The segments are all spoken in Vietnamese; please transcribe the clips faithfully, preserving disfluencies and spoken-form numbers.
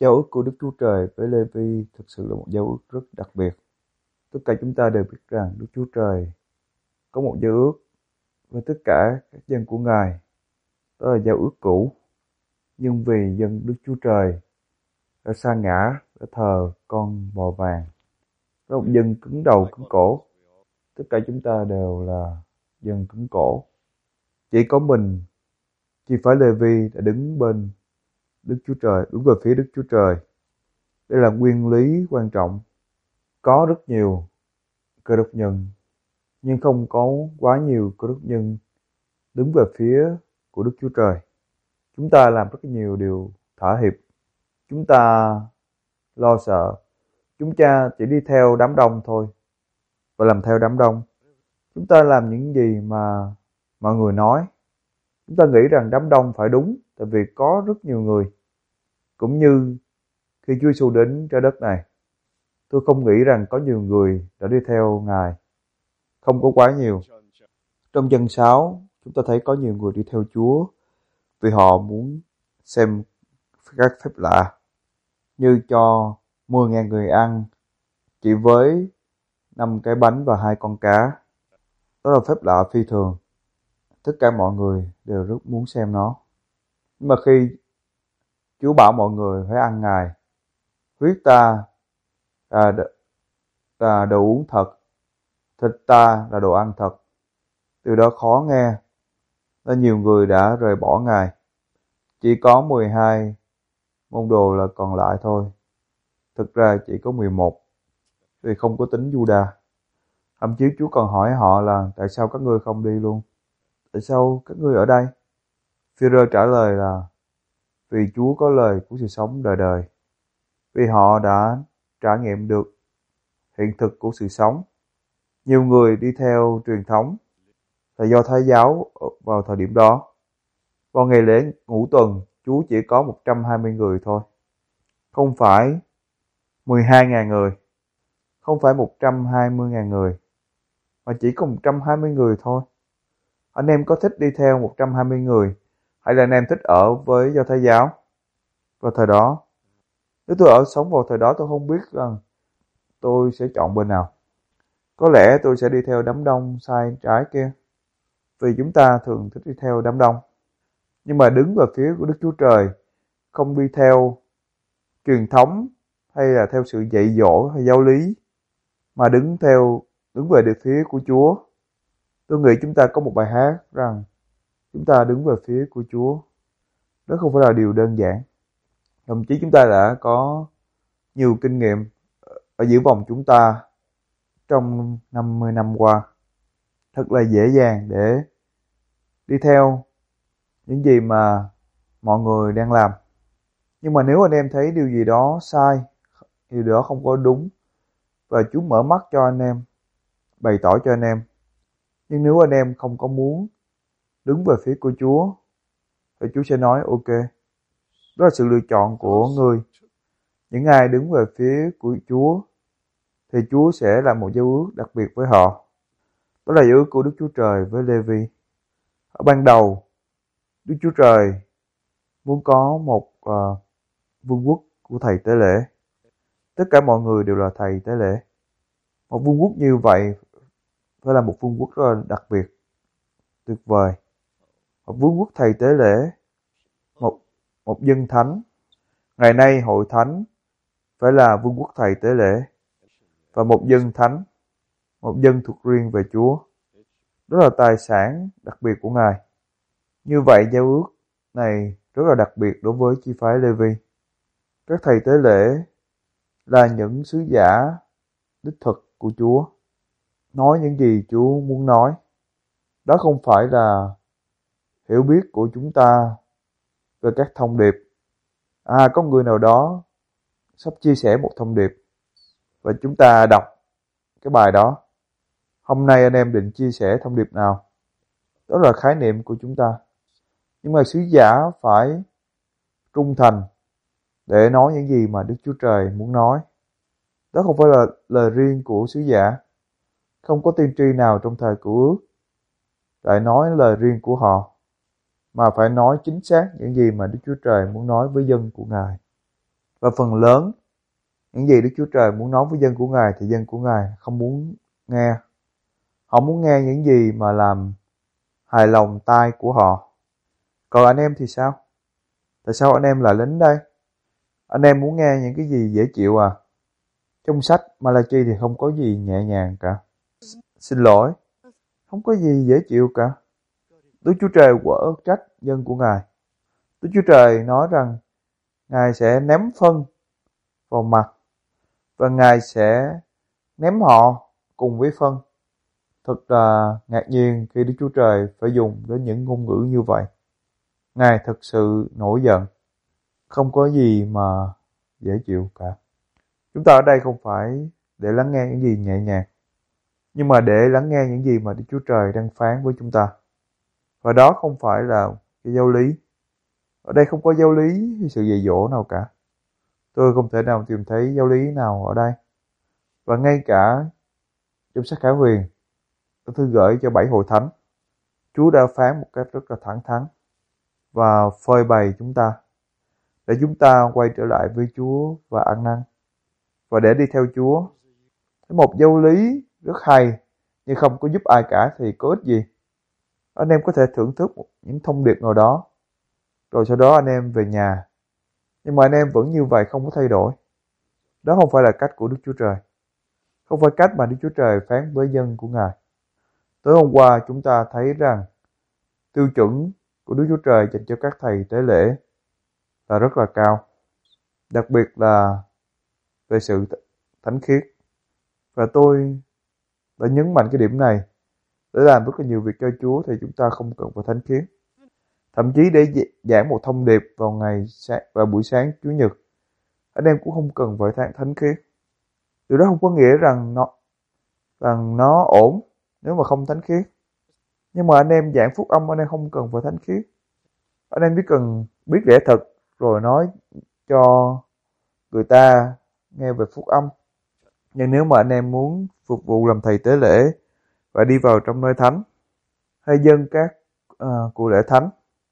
Giao ước của Đức Chúa Trời với Lê-vi thực sự là một giao ước rất đặc biệt. Tất cả chúng ta đều biết rằng Đức Chúa Trời có một giao ước với tất cả các dân của Ngài. Đó là giao ước cũ. Nhưng vì dân Đức Chúa Trời đã sa ngã, đã thờ con bò vàng, đó là một dân cứng đầu cứng cổ. Tất cả chúng ta đều là dân cứng cổ. Chỉ có mình, chi phái Lê-vi đã đứng bên Đức Chúa Trời, đứng về phía Đức Chúa Trời. Đây là nguyên lý quan trọng. Có rất nhiều cơ đốc nhân, nhưng không có quá nhiều cơ đốc nhân đứng về phía của Đức Chúa Trời. Chúng ta làm rất nhiều điều thỏa hiệp. Chúng ta lo sợ. Chúng ta chỉ đi theo đám đông thôi và làm theo đám đông. Chúng ta làm những gì mà mọi người nói. Chúng ta nghĩ rằng đám đông phải đúng, tại vì có rất nhiều người. Cũng như khi Chúa Giêsu đến trái đất này, tôi không nghĩ rằng có nhiều người đã đi theo Ngài. Không có quá nhiều. Trong dân sáu, chúng ta thấy có nhiều người đi theo Chúa vì họ muốn xem các phép lạ, như cho mười ngàn người ăn chỉ với năm cái bánh và hai con cá. Đó là phép lạ phi thường. Tất cả mọi người đều rất muốn xem nó. Nhưng mà khi Chúa bảo mọi người phải ăn Ngài, huyết ta là, là đồ uống thật, thịt ta là đồ ăn thật, từ đó khó nghe, nên nhiều người đã rời bỏ Ngài. Chỉ có mười hai môn đồ là còn lại thôi. Thực ra chỉ có mười một, vì không có tính Juda. Thậm chí Chúa còn hỏi họ là tại sao các ngươi không đi luôn? Tại sao các ngươi ở đây? Phi-rơ trả lời là vì Chúa có lời của sự sống đời đời. Vì họ đã trải nghiệm được hiện thực của sự sống. Nhiều người đi theo truyền thống là do Thái giáo vào thời điểm đó. Vào ngày lễ ngũ tuần, Chúa chỉ có một trăm hai mươi người thôi. Không phải mười hai nghìn người. Không phải một trăm hai mươi nghìn người. Mà chỉ có một trăm hai mươi người thôi. Anh em có thích đi theo một trăm hai mươi người, hay là anh em thích ở với do Thái giáo vào thời đó? Nếu tôi ở sống vào thời đó, tôi không biết rằng tôi sẽ chọn bên nào. Có lẽ tôi sẽ đi theo đám đông sai trái kia, vì chúng ta thường thích đi theo đám đông. Nhưng mà đứng về phía của Đức Chúa Trời, không đi theo truyền thống hay là theo sự dạy dỗ hay giáo lý, mà đứng theo đứng về địa phía của Chúa. Tôi nghĩ chúng ta có một bài hát rằng chúng ta đứng về phía của Chúa. Đó không phải là điều đơn giản. Thậm chí chúng ta đã có nhiều kinh nghiệm ở giữa vòng chúng ta trong năm mươi năm qua. Thật là dễ dàng để đi theo những gì mà mọi người đang làm. Nhưng mà nếu anh em thấy điều gì đó sai, điều đó không có đúng, và Chúa mở mắt cho anh em, bày tỏ cho anh em. Nhưng nếu anh em không có muốn đứng về phía của Chúa, thì Chúa sẽ nói ok. Đó là sự lựa chọn của người. Những ai đứng về phía của Chúa, thì Chúa sẽ làm một giao ước đặc biệt với họ. Đó là giao ước của Đức Chúa Trời với Lê-vi. Ở ban đầu, Đức Chúa Trời muốn có một uh, vương quốc của thầy tế lễ. Tất cả mọi người đều là thầy tế lễ. Một vương quốc như vậy phải là một vương quốc rất là đặc biệt, tuyệt vời. Một vương quốc thầy tế lễ, một, một dân thánh. Ngày nay hội thánh phải là vương quốc thầy tế lễ, và một dân thánh, một dân thuộc riêng về Chúa. Đó là tài sản đặc biệt của Ngài. Như vậy giao ước này rất là đặc biệt đối với chi phái Lê-vi. Các thầy tế lễ là những sứ giả đích thực của Chúa, nói những gì Chúa muốn nói. Đó không phải là hiểu biết của chúng ta về các thông điệp. À, có người nào đó sắp chia sẻ một thông điệp và chúng ta đọc cái bài đó. Hôm nay anh em định chia sẻ thông điệp nào? Đó là khái niệm của chúng ta. Nhưng mà sứ giả phải trung thành để nói những gì mà Đức Chúa Trời muốn nói. Đó không phải là lời riêng của sứ giả. Không có tiên tri nào trong thời Cựu Ước lại nói lời riêng của họ, mà phải nói chính xác những gì mà Đức Chúa Trời muốn nói với dân của Ngài. Và phần lớn những gì Đức Chúa Trời muốn nói với dân của Ngài thì dân của Ngài không muốn nghe. Họ muốn nghe những gì mà làm hài lòng tai của họ. Còn anh em thì sao? Tại sao anh em lại đến đây? Anh em muốn nghe những cái gì dễ chịu à? Trong sách Malachi thì không có gì nhẹ nhàng cả. Xin lỗi, không có gì dễ chịu cả. Đức Chúa Trời quở trách dân của Ngài. Đức Chúa Trời nói rằng Ngài sẽ ném phân vào mặt và Ngài sẽ ném họ cùng với phân. Thật là ngạc nhiên khi Đức Chúa Trời phải dùng đến những ngôn ngữ như vậy. Ngài thật sự nổi giận. Không có gì mà dễ chịu cả. Chúng ta ở đây không phải để lắng nghe những gì nhẹ nhàng, nhưng mà để lắng nghe những gì mà Đức Chúa Trời đang phán với chúng ta. Và đó không phải là cái giáo lý. Ở đây không có giáo lý hay sự dạy dỗ nào cả. Tôi không thể nào tìm thấy giáo lý nào ở đây. Và ngay cả trong sách Khải Huyền, tôi thư gửi cho bảy hội thánh, Chúa đã phán một cách rất là thẳng thắn và phơi bày chúng ta để chúng ta quay trở lại với Chúa và ăn năn và để đi theo Chúa. Một giáo lý rất hay nhưng không có giúp ai cả thì có ích gì. Anh em có thể thưởng thức những thông điệp nào đó, rồi sau đó anh em về nhà, nhưng mà anh em vẫn như vậy, không có thay đổi. Đó không phải là cách của Đức Chúa Trời, không phải cách mà Đức Chúa Trời phán với dân của Ngài. Tối hôm qua chúng ta thấy rằng tiêu chuẩn của Đức Chúa Trời dành cho các thầy tế lễ là rất là cao, đặc biệt là về sự thánh khiết. Và tôi đã nhấn mạnh cái điểm này. Để làm rất là nhiều việc cho Chúa thì chúng ta không cần phải thánh khiết. Thậm chí để giảng một thông điệp vào ngày vào buổi sáng Chủ nhật, anh em cũng không cần phải thánh khiết. Điều đó không có nghĩa rằng nó rằng nó ổn nếu mà không thánh khiết. Nhưng mà anh em giảng phúc âm, anh em không cần phải thánh khiết. Anh em chỉ cần biết lẽ thật rồi nói cho người ta nghe về phúc âm. Nhưng nếu mà anh em muốn phục vụ làm thầy tế lễ và đi vào trong nơi thánh hay dâng các uh, của lễ thánh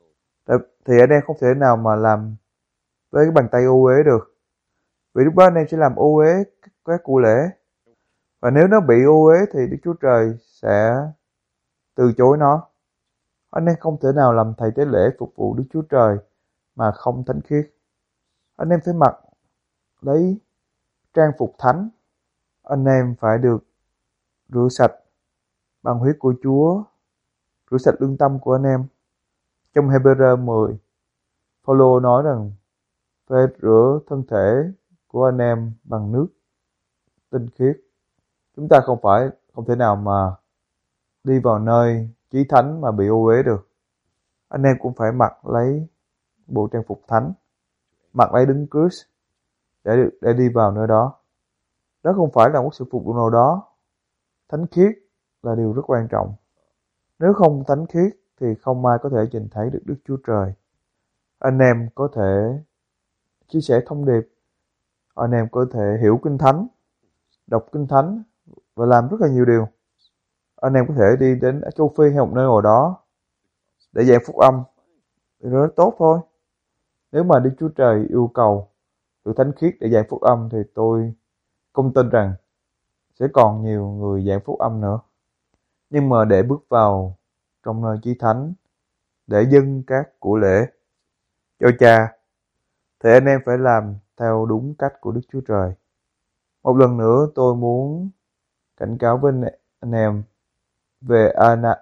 thì anh em không thể nào mà làm với cái bàn tay ô uế được. Vì lúc đó anh em sẽ làm ô uế các của lễ. Và nếu nó bị ô uế thì Đức Chúa Trời sẽ từ chối nó. Anh em không thể nào làm thầy tế lễ phục vụ Đức Chúa Trời mà không thánh khiết. Anh em phải mặc lấy trang phục thánh. Anh em phải được rửa sạch bằng huyết của Chúa, rửa sạch lương tâm của anh em. Trong Hebrew mười, Phaolô nói rằng phải rửa thân thể của anh em bằng nước tinh khiết. Chúng ta không phải không thể nào mà đi vào nơi chí thánh mà bị ô uế được. Anh em cũng phải mặc lấy bộ trang phục thánh, mặc lấy đấng Christ để để đi vào nơi đó. Đó không phải là một sự phục vụ nào đó. Thánh khiết là điều rất quan trọng. Nếu không thánh khiết thì không ai có thể nhìn thấy được Đức Chúa Trời. Anh em có thể chia sẻ thông điệp, anh em có thể hiểu kinh thánh, đọc kinh thánh và làm rất là nhiều điều. Anh em có thể đi đến châu Phi hay một nơi nào đó để giảng phúc âm thì rất tốt thôi. Nếu mà Đức Chúa Trời yêu cầu sự thánh khiết để giảng phúc âm thì tôi không tin rằng sẽ còn nhiều người giảng phúc âm nữa. Nhưng mà để bước vào trong nơi chí thánh để dâng các của lễ cho Cha thì anh em phải làm theo đúng cách của Đức Chúa Trời. Một lần nữa tôi muốn cảnh cáo với anh em về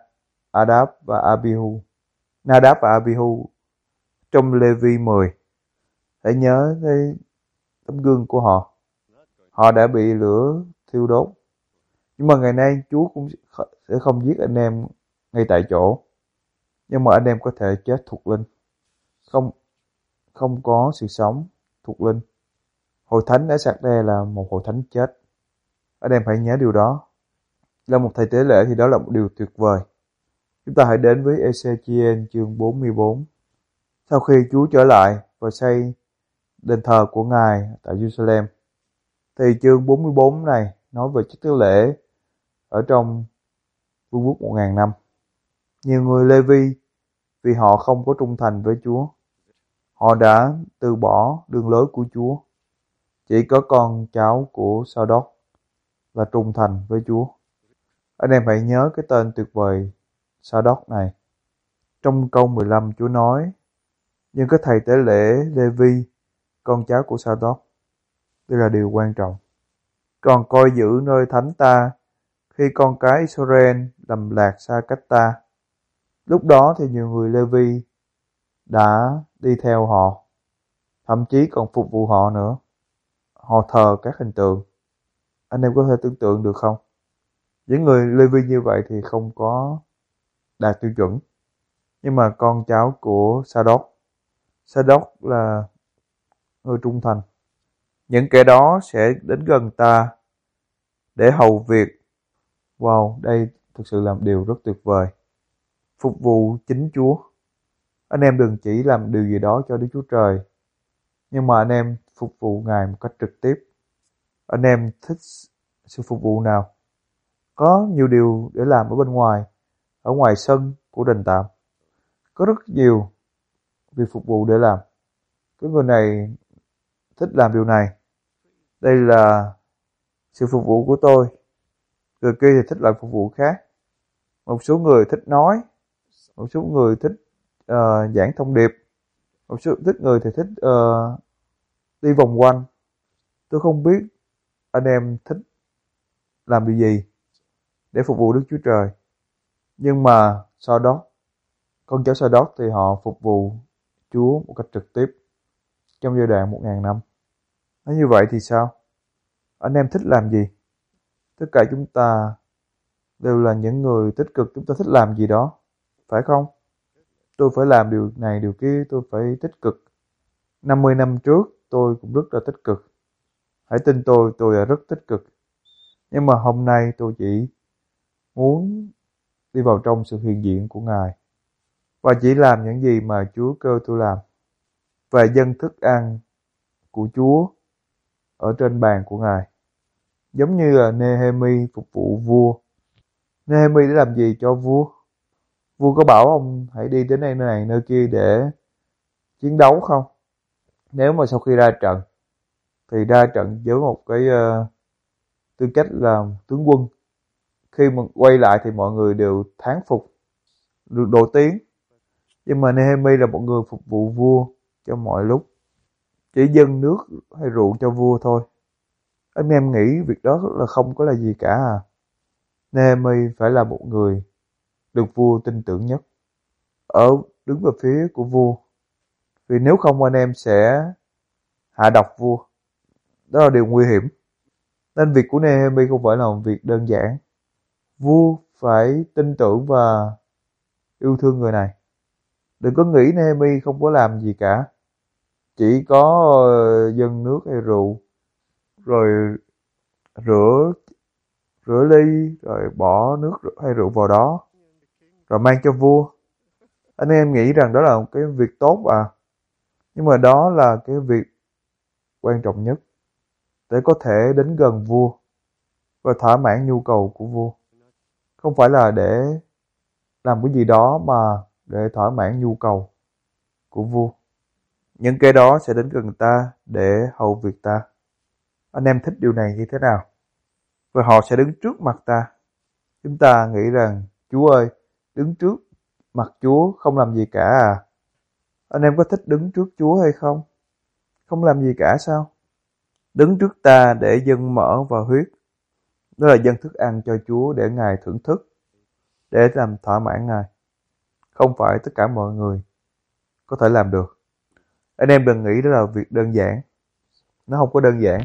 Nadab và Abihu. Nadab và Abihu trong Lê-vi mười. Hãy nhớ tới tấm gương của họ. Họ đã bị lửa thiêu đốt. Nhưng mà ngày nay Chúa cũng sẽ không giết anh em ngay tại chỗ. Nhưng mà anh em có thể chết thuộc linh. Không, không có sự sống thuộc linh. Hội thánh ở Sạc-đe là một hội thánh chết. Anh em hãy nhớ điều đó. Là một thầy tế lễ thì đó là một điều tuyệt vời. Chúng ta hãy đến với Ê-xê-chi-ên chương bốn mươi bốn. Sau khi Chúa trở lại và xây đền thờ của Ngài tại Jerusalem, thì chương bốn mươi bốn này nói về chức tế lễ ở trong vương quốc một ngàn năm. Nhiều người Lê-vi vì họ không có trung thành với Chúa, họ đã từ bỏ đường lối của Chúa. Chỉ có con cháu của Sa-đốc là trung thành với Chúa. Anh em hãy nhớ cái tên tuyệt vời Sa-đốc này. Trong câu mười lăm Chúa nói, nhưng các thầy tế lễ Lê-vi, con cháu của Sa-đốc. Đây là điều quan trọng. Còn coi giữ nơi thánh ta khi con cái Israel lầm lạc xa cách ta. Lúc đó thì nhiều người Lê-vi đã đi theo họ, thậm chí còn phục vụ họ nữa. Họ thờ các hình tượng. Anh em có thể tưởng tượng được không? Những người Lê-vi như vậy thì không có đạt tiêu chuẩn. Nhưng mà con cháu của Sa-đốc, Sa-đốc là người trung thành. Những kẻ đó sẽ đến gần ta để hầu việc. Wow, đây thực sự là điều rất tuyệt vời. Phục vụ chính Chúa. Anh em đừng chỉ làm điều gì đó cho Đức Chúa Trời, nhưng mà anh em phục vụ Ngài một cách trực tiếp. Anh em thích sự phục vụ nào? Có nhiều điều để làm ở bên ngoài, ở ngoài sân của đền tạm. Có rất nhiều việc phục vụ để làm. Cái người này thích làm điều này. Đây là sự phục vụ của tôi. Người kia thì thích làm phục vụ khác. Một số người thích nói, một số người thích uh, giảng thông điệp, một số thích người thì thích uh, đi vòng quanh. Tôi không biết anh em thích làm điều gì để phục vụ Đức Chúa Trời. Nhưng mà sau đó, con cháu sau đó thì họ phục vụ Chúa một cách trực tiếp trong giai đoạn một ngàn năm. Nói như vậy thì sao? Anh em thích làm gì? Tất cả chúng ta đều là những người tích cực, chúng ta thích làm gì đó, phải không? Tôi phải làm điều này, điều kia, tôi phải tích cực. năm mươi năm trước tôi cũng rất là tích cực. Hãy tin tôi, tôi là rất tích cực. Nhưng mà hôm nay tôi chỉ muốn đi vào trong sự hiện diện của Ngài và chỉ làm những gì mà Chúa kêu tôi làm, và dâng thức ăn của Chúa ở trên bàn của Ngài. Giống như là Nehemi phục vụ vua. Nehemi để làm gì cho vua? Vua có bảo ông hãy đi đến đây nơi này nơi kia để chiến đấu không? Nếu mà sau khi ra trận thì ra trận với một cái uh, tư cách là tướng quân. Khi mà quay lại thì mọi người đều thán phục, được đồ tiếng. Nhưng mà Nehemi là một người phục vụ vua trong mọi lúc, chỉ dâng nước hay rượu cho vua thôi. Anh em nghĩ việc đó là không có là gì cả à? Nehemi phải là một người được vua tin tưởng nhất, ở đứng về phía của vua. Vì nếu không anh em sẽ hạ độc vua. Đó là điều nguy hiểm. Nên việc của Nehemi không phải là một việc đơn giản. Vua phải tin tưởng và yêu thương người này. Đừng có nghĩ Nehemi không có làm gì cả. Chỉ có dâng nước hay rượu, rồi rửa rửa ly, rồi bỏ nước hay rượu vào đó, rồi mang cho vua. Anh em nghĩ rằng đó là một cái việc tốt à? Nhưng mà đó là cái việc quan trọng nhất để có thể đến gần vua và thỏa mãn nhu cầu của vua. Không phải là để làm cái gì đó mà để thỏa mãn nhu cầu của vua. Những cái đó sẽ đến gần ta để hầu việc ta. Anh em thích điều này như thế nào? Và họ sẽ đứng trước mặt ta. Chúng ta nghĩ rằng, Chúa ơi, đứng trước mặt Chúa không làm gì cả à? Anh em có thích đứng trước Chúa hay không? Không làm gì cả sao? Đứng trước ta để dâng mỡ và huyết. Đó là dâng thức ăn cho Chúa để Ngài thưởng thức, để làm thỏa mãn Ngài. Không phải tất cả mọi người có thể làm được. Anh em đừng nghĩ đó là việc đơn giản. Nó không có đơn giản.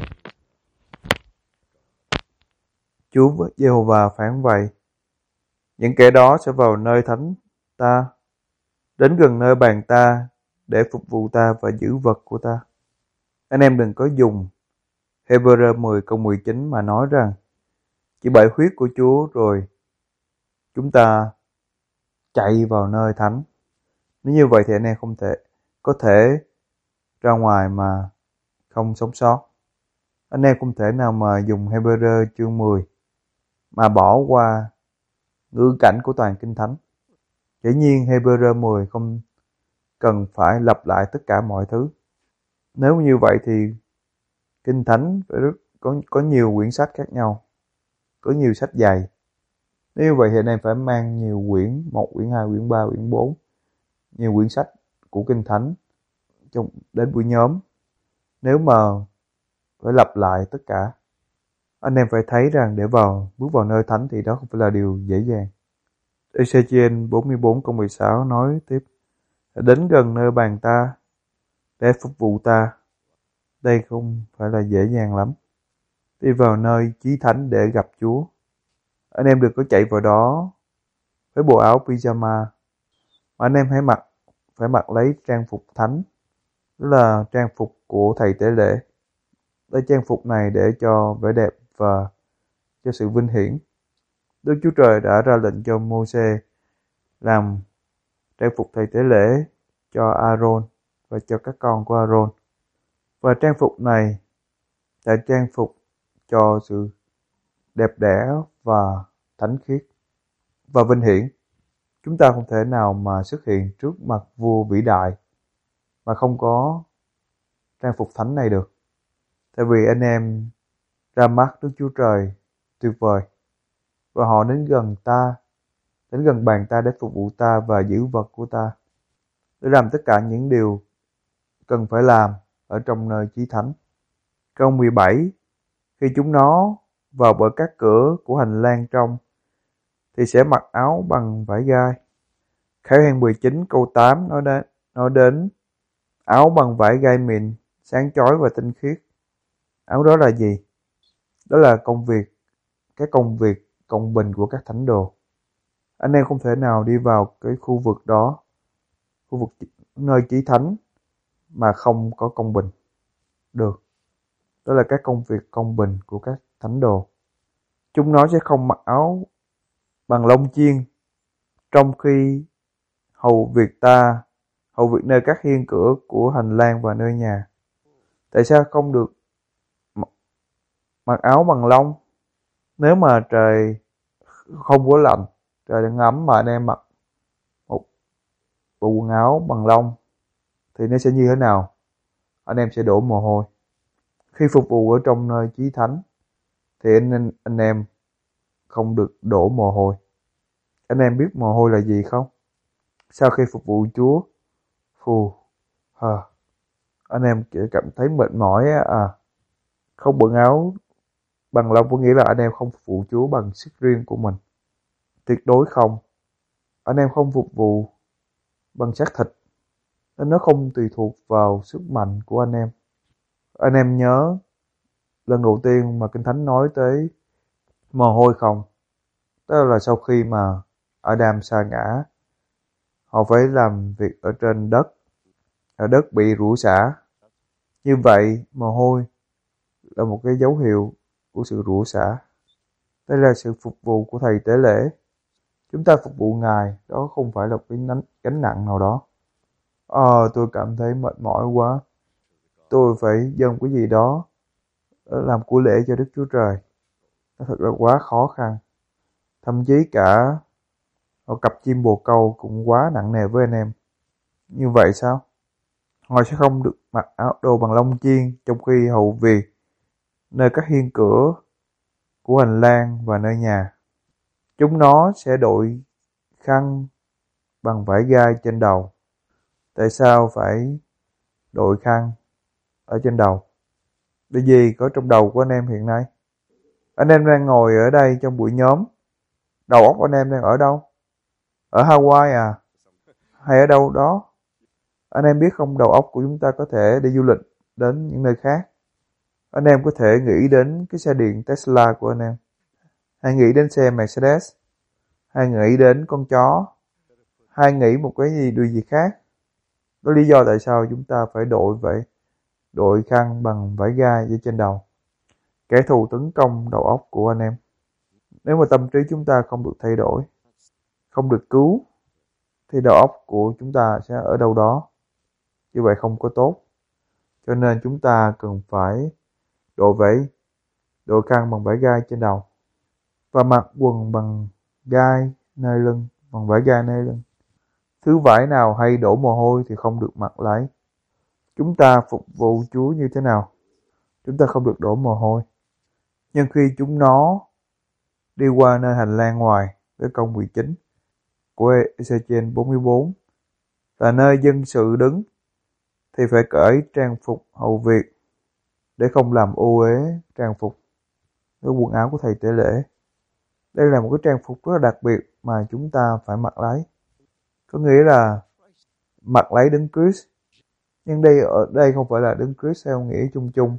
Chúa Giê-hô-va phán vậy. Những kẻ đó sẽ vào nơi thánh ta, đến gần nơi bàn ta để phục vụ ta và giữ vật của ta. Anh em đừng có dùng Hê-bơ-rơ mười câu mười chín mà nói rằng chỉ bởi huyết của Chúa rồi chúng ta chạy vào nơi thánh. Nếu như vậy thì anh em không thể có thể ra ngoài mà không sống sót. Anh em không thể nào mà dùng Hê-bơ-rơ chương mười mà bỏ qua ngữ cảnh của toàn Kinh Thánh. Dĩ nhiên Hê-bơ-rơ mười không cần phải lặp lại tất cả mọi thứ. Nếu như vậy thì Kinh Thánh phải rất có có nhiều quyển sách khác nhau, có nhiều sách dày. Nếu vậy thì anh em phải mang nhiều quyển, một quyển, hai quyển, ba quyển, bốn, nhiều quyển sách của Kinh Thánh trong đến buổi nhóm. Nếu mà phải lặp lại tất cả, anh em phải thấy rằng để vào bước vào nơi thánh thì đó không phải là điều dễ dàng. Ê-xê-chi-ên bốn mươi bốn câu mười sáu nói tiếp: đến gần nơi bàn ta để phục vụ ta. Đây không phải là dễ dàng lắm. Đi vào nơi chí thánh để gặp Chúa. Anh em đừng có chạy vào đó với bộ áo pyjama, mà anh em hãy mặc phải mặc lấy trang phục thánh, đó là trang phục của thầy tế lễ. Lấy trang phục này để cho vẻ đẹp và cho sự vinh hiển. Đức Chúa Trời đã ra lệnh cho Mô-sê làm trang phục thầy tế lễ cho Aaron và cho các con của Aaron. Và trang phục này là trang phục cho sự đẹp đẽ và thánh khiết và vinh hiển. Chúng ta không thể nào mà xuất hiện trước mặt vua vĩ đại mà không có trang phục thánh này được. Tại vì anh em ra mắt Đức Chúa Trời tuyệt vời, và họ đến gần ta, đến gần bàn ta để phục vụ ta và giữ vật của ta, để làm tất cả những điều cần phải làm ở trong nơi chí thánh. Câu mười bảy: khi chúng nó vào bởi các cửa của hành lang trong thì sẽ mặc áo bằng vải gai. Khải Huyền mười chín câu tám nói đến, nói đến áo bằng vải gai mịn, sáng chói và tinh khiết. Áo đó là gì? Đó là công việc, cái công việc công bình của các thánh đồ. Anh em không thể nào đi vào cái khu vực đó, khu vực nơi chí thánh mà không có công bình được. Đó là các công việc công bình của các thánh đồ. Chúng nó sẽ không mặc áo bằng lông chiên, trong khi hầu việc ta, hầu việc nơi các hiên cửa của hành lang và nơi nhà. Tại sao không được mặc áo bằng lông? Nếu mà trời không có lạnh, trời đang ấm mà anh em mặc một bộ quần áo bằng lông thì nó sẽ như thế nào? Anh em sẽ đổ mồ hôi. Khi phục vụ ở trong nơi chí thánh thì anh, anh em không được đổ mồ hôi. Anh em biết mồ hôi là gì không? Sau khi phục vụ Chúa, phù, hờ, anh em chỉ cảm thấy mệt mỏi à. Không bận áo bằng lông có nghĩa là anh em không phục vụ Chúa bằng sức riêng của mình. Tuyệt đối không. Anh em không phục vụ bằng xác thịt, nên nó không tùy thuộc vào sức mạnh của anh em. Anh em nhớ lần đầu tiên mà Kinh Thánh nói tới mồ hôi không? Đó là sau khi mà Adam sa ngã, họ phải làm việc ở trên đất, ở đất bị rủa xả. Như vậy, mồ hôi là một cái dấu hiệu của sự rủa xả. Đây là sự phục vụ của thầy tế lễ. Chúng ta phục vụ Ngài, đó không phải là cái gánh nặng nào đó. Ờ, tôi cảm thấy mệt mỏi quá, tôi phải dâng cái gì đó làm của lễ cho Đức Chúa Trời. Nó thật là quá khó khăn. Thậm chí cả một cặp chim bồ câu cũng quá nặng nề với anh em. Như vậy sao? Họ sẽ không được mặc áo đồ bằng lông chiên, trong khi hầu việc nơi các hiên cửa của hành lang và nơi nhà. Chúng nó sẽ đội khăn bằng vải gai trên đầu. Tại sao phải đội khăn ở trên đầu? Điều gì có trong đầu của anh em hiện nay? Anh em đang ngồi ở đây trong buổi nhóm, đầu óc anh em đang ở đâu? Ở Hawaii à? Hay ở đâu đó? Anh em biết không, đầu óc của chúng ta có thể đi du lịch đến những nơi khác. Anh em có thể nghĩ đến cái xe điện Tesla của anh em, hay nghĩ đến xe Mercedes, hay nghĩ đến con chó, hay nghĩ một cái gì điều gì khác. Đó lý do tại sao chúng ta phải đội vậy, đội khăn bằng vải gai ở trên đầu. Kẻ thù tấn công đầu óc của anh em. Nếu mà tâm trí chúng ta không được thay đổi, không được cứu, thì đầu óc của chúng ta sẽ ở đâu đó. Như vậy không có tốt. Cho nên chúng ta cần phải đội vải, đội khăn bằng vải gai trên đầu, và mặc quần bằng gai nơi lưng, bằng vải gai nơi lưng. Thứ vải nào hay đổ mồ hôi thì không được mặc lấy. Chúng ta phục vụ Chúa như thế nào? chúng ta không được đổ mồ hôi. Nhưng khi chúng nó đi qua nơi hành lang ngoài với câu mười chín của Ezechiel bốn mươi bốn là nơi dân sự đứng, thì phải cởi trang phục hầu việc để không làm ô uế trang phục với quần áo của thầy tế lễ. Đây là một cái trang phục rất là đặc biệt mà chúng ta phải mặc lấy. Có nghĩa là mặc lấy Đấng Christ. Nhưng đây ở đây không phải là Đấng Christ theo nghĩa chung chung.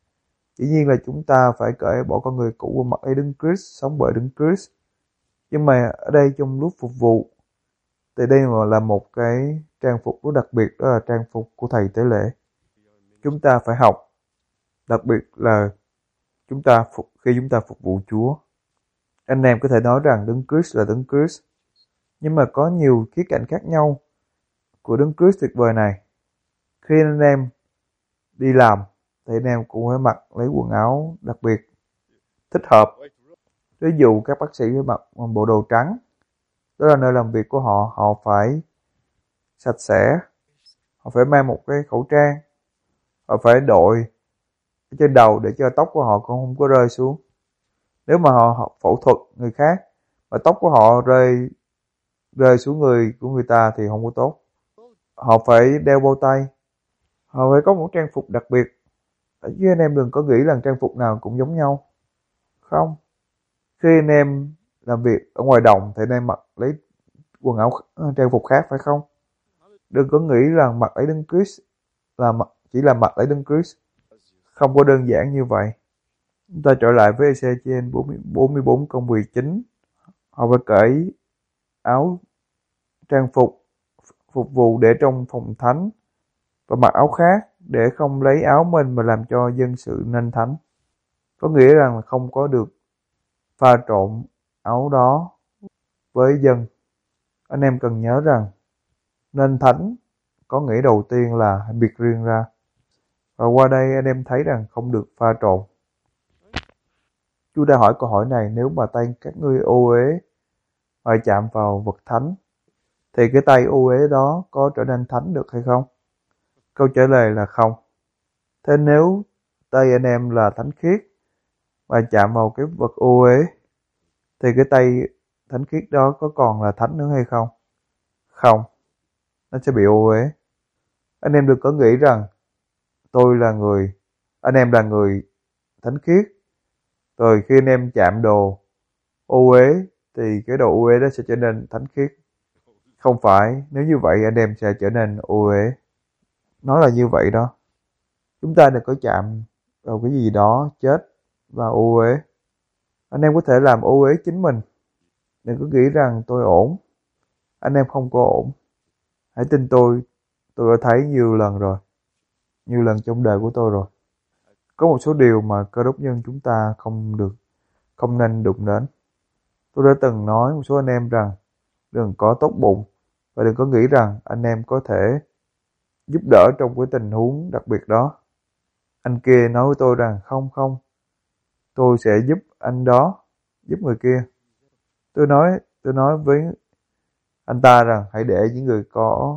Dĩ nhiên là chúng ta phải cởi bỏ con người cũ và mặc lấy Đấng Christ, sống bởi Đấng Christ. Nhưng mà ở đây trong lúc phục vụ thì đây là một cái trang phục rất đặc biệt, đó là trang phục của thầy tế lễ. Chúng ta phải học, đặc biệt là chúng ta phục khi chúng ta phục vụ Chúa. Anh em có thể nói rằng Đấng Christ là Đấng Christ, nhưng mà có nhiều khía cạnh khác nhau của Đấng Christ tuyệt vời này. Khi anh em đi làm thì anh em cũng phải mặc lấy quần áo đặc biệt thích hợp. Ví dụ các bác sĩ phải mặc bộ đồ trắng, đó là nơi làm việc của họ, họ phải sạch sẽ, họ phải mang một cái khẩu trang, họ phải đội ở trên đầu để cho tóc của họ cũng không có rơi xuống. Nếu mà họ, họ phẫu thuật người khác và tóc của họ rơi rơi xuống người của người ta thì không có tốt. Họ phải đeo bao tay, họ phải có một trang phục đặc biệt. Chứ anh em đừng có nghĩ rằng trang phục nào cũng giống nhau. Không. Khi anh em làm việc ở ngoài đồng thì anh em mặc lấy quần áo trang phục khác, phải không? Đừng có nghĩ rằng mặc lấy Đấng Christ là mặc, chỉ là mặc lấy Đấng Christ. Không có đơn giản như vậy. Chúng ta trở lại với Ezechiel bốn mươi bốn câu mười chín. Họ phải cởi áo trang phục phục vụ để trong phòng thánh và mặc áo khác để không lấy áo mình mà làm cho dân sự nên thánh. Có nghĩa rằng là không có được pha trộn áo đó với dân. Anh em cần nhớ rằng nên thánh có nghĩa đầu tiên là biệt riêng ra. Và qua đây anh em thấy rằng không được pha trộn. Chúa đã hỏi câu hỏi này: nếu mà tay các ngươi ô uế và chạm vào vật thánh thì cái tay ô uế đó có trở nên thánh được hay không? Câu trả lời là không. Thế nếu tay anh em là thánh khiết và chạm vào cái vật ô uế thì cái tay thánh khiết đó có còn là thánh nữa hay không? Không, nó sẽ bị ô uế. Anh em đừng có nghĩ rằng tôi là người, anh em là người thánh khiết, rồi khi anh em chạm đồ ô uế thì cái đồ ô uế đó sẽ trở nên thánh khiết. Không phải, nếu như vậy anh em sẽ trở nên ô uế. Nó là như vậy đó. Chúng ta đừng có chạm vào cái gì đó chết và ô uế. Anh em có thể làm ô uế chính mình. Đừng có nghĩ rằng tôi ổn. Anh em không có ổn. Hãy tin tôi, tôi đã thấy nhiều lần rồi. Nhiều lần trong đời của tôi rồi. Có một số điều mà cơ đốc nhân chúng ta không được, không nên đụng đến. Tôi đã từng nói một số anh em rằng đừng có tốt bụng và đừng có nghĩ rằng anh em có thể giúp đỡ trong cái tình huống đặc biệt đó. Anh kia nói với tôi rằng không không, tôi sẽ giúp anh đó, giúp người kia. Tôi nói, tôi nói với anh ta rằng hãy để những người có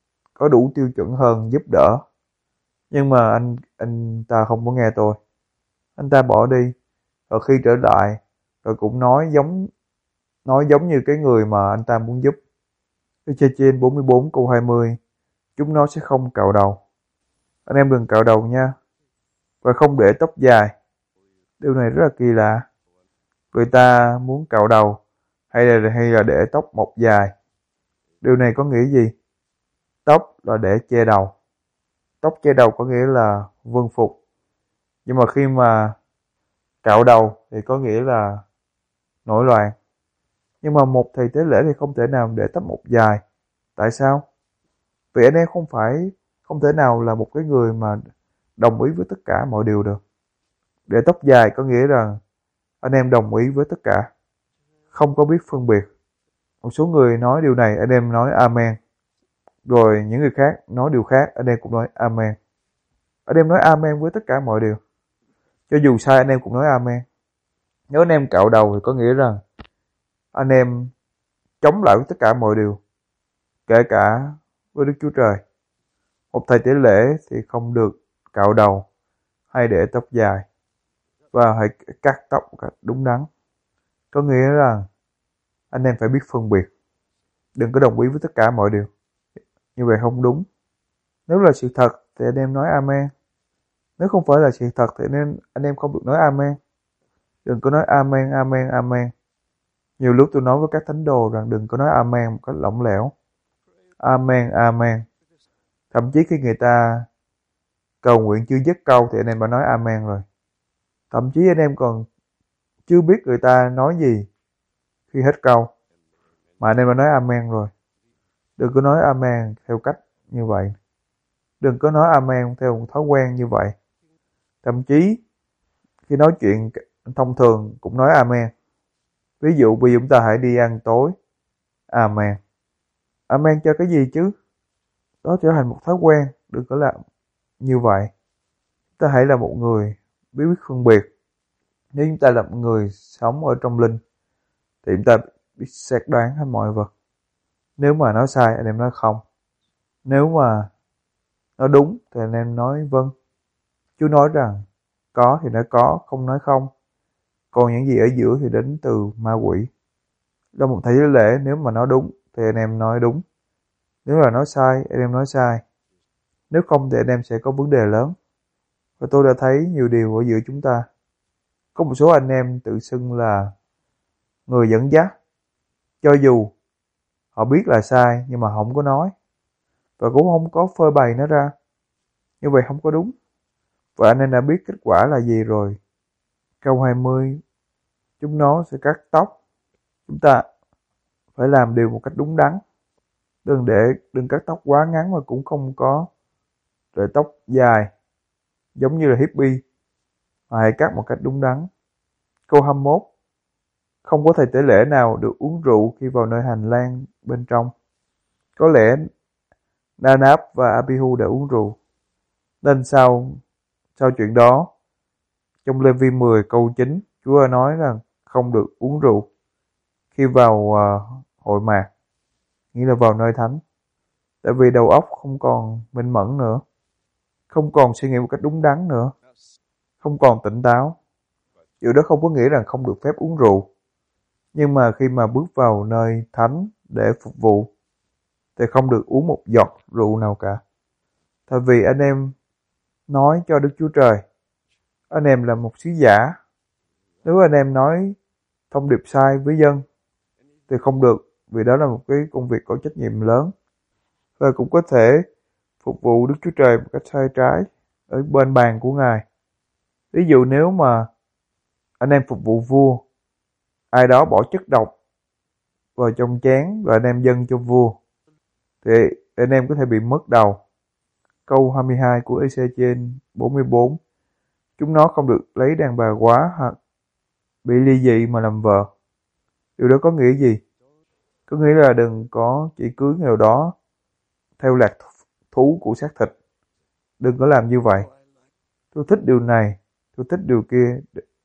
có đủ tiêu chuẩn hơn giúp đỡ. Nhưng mà anh anh ta không có nghe tôi. Anh ta bỏ đi. Rồi khi trở lại, rồi cũng nói giống nói giống như cái người mà anh ta muốn giúp. Ezechiel bốn mươi bốn câu hai mươi. Chúng nó sẽ không cạo đầu. Anh em đừng cạo đầu nha. Và không để tóc dài. Điều này rất là kỳ lạ. Người ta muốn cạo đầu hay là hay là để tóc mọc dài. Điều này có nghĩa gì? Tóc là để che đầu. Tóc che đầu có nghĩa là vâng phục. Nhưng mà khi mà cạo đầu thì có nghĩa là nổi loạn. Nhưng mà một thầy tế lễ thì không thể nào để tóc mọc dài. Tại sao? Vì anh em không phải, không thể nào là một cái người mà đồng ý với tất cả mọi điều được. Để tóc dài có nghĩa rằng anh em đồng ý với tất cả, không có biết phân biệt. Một số người nói điều này, anh em nói amen. Rồi những người khác nói điều khác, anh em cũng nói amen. Anh em nói amen với tất cả mọi điều. Cho dù sai anh em cũng nói amen. Nếu anh em cạo đầu thì có nghĩa rằng anh em chống lại với tất cả mọi điều, kể cả với Đức Chúa Trời. Một thầy tế lễ thì không được cạo đầu hay để tóc dài, và hãy cắt tóc một cách đúng đắn. Có nghĩa là anh em phải biết phân biệt, đừng có đồng ý với tất cả mọi điều. Như vậy không đúng. Nếu là sự thật thì anh em nói amen. Nếu không phải là sự thật thì anh em, anh em không được nói amen. Đừng có nói amen, amen, amen. Nhiều lúc tôi nói với các thánh đồ rằng đừng có nói amen một cách lỏng lẻo. Amen, amen. Thậm chí khi người ta cầu nguyện chưa dứt câu thì anh em đã nói amen rồi. Thậm chí anh em còn chưa biết người ta nói gì khi hết câu, mà anh em đã nói amen rồi. Đừng có nói amen theo cách như vậy. Đừng có nói amen theo một thói quen như vậy. Thậm chí khi nói chuyện thông thường cũng nói amen. Ví dụ bây giờ chúng ta hãy đi ăn tối. Amen. Amen cho cái gì chứ? Đó trở thành một thói quen. Đừng có làm như vậy. Chúng ta hãy là một người biết biết phân biệt. Nếu chúng ta là một người sống ở trong linh thì chúng ta biết xét đoán hết mọi vật. Nếu mà nói sai anh em nói không. Nếu mà nói đúng thì anh em nói vâng. Chúa nói rằng có thì nói có, không nói không. Còn những gì ở giữa thì đến từ ma quỷ. Trong một thầy tế lễ, nếu mà nói đúng thì anh em nói đúng. Nếu là nói sai, anh em nói sai. Nếu không thì anh em sẽ có vấn đề lớn. Và tôi đã thấy nhiều điều ở giữa chúng ta. Có một số anh em tự xưng là người dẫn dắt. Cho dù họ biết là sai nhưng mà họ không có nói. Và cũng không có phơi bày nó ra. Như vậy không có đúng. Và anh em đã biết kết quả là gì rồi. Câu hai mươi, chúng nó sẽ cắt tóc. Chúng ta phải làm điều một cách đúng đắn. Đừng để đừng cắt tóc quá ngắn mà cũng không có để tóc dài giống như là hippie, mà hãy cắt một cách đúng đắn. Câu hai mươi mốt, không có thầy tế lễ nào được uống rượu khi vào nơi hành lang bên trong. Có lẽ Nadab và Abihu đã uống rượu. Nên sau sau chuyện đó, trong Lê-vi mười câu chín, Chúa nói rằng không được uống rượu khi vào uh, hội mạc, nghĩa là vào nơi thánh. Tại vì đầu óc không còn minh mẫn nữa, không còn suy nghĩ một cách đúng đắn nữa, không còn tỉnh táo. Điều đó không có nghĩa rằng không được phép uống rượu. Nhưng mà khi mà bước vào nơi thánh để phục vụ, thì không được uống một giọt rượu nào cả. Tại vì anh em nói cho Đức Chúa Trời, anh em là một sứ giả. Nếu anh em nói thông điệp sai với dân, thì không được, vì đó là một cái công việc có trách nhiệm lớn. Và cũng có thể phục vụ Đức Chúa Trời một cách sai trái ở bên bàn của Ngài. Ví dụ nếu mà anh em phục vụ vua, ai đó bỏ chất độc vào trong chén và anh em dâng cho vua, thì anh em có thể bị mất đầu. Câu hai mươi hai của ê xê trên bốn mươi bốn, chúng nó không được lấy đàn bà quá hoặc bị ly dị mà làm vợ. Điều đó có nghĩa gì? Có nghĩa là đừng có chỉ cưới người nào đó theo lạc thú của xác thịt. Đừng có làm như vậy. Tôi thích điều này, tôi thích điều kia,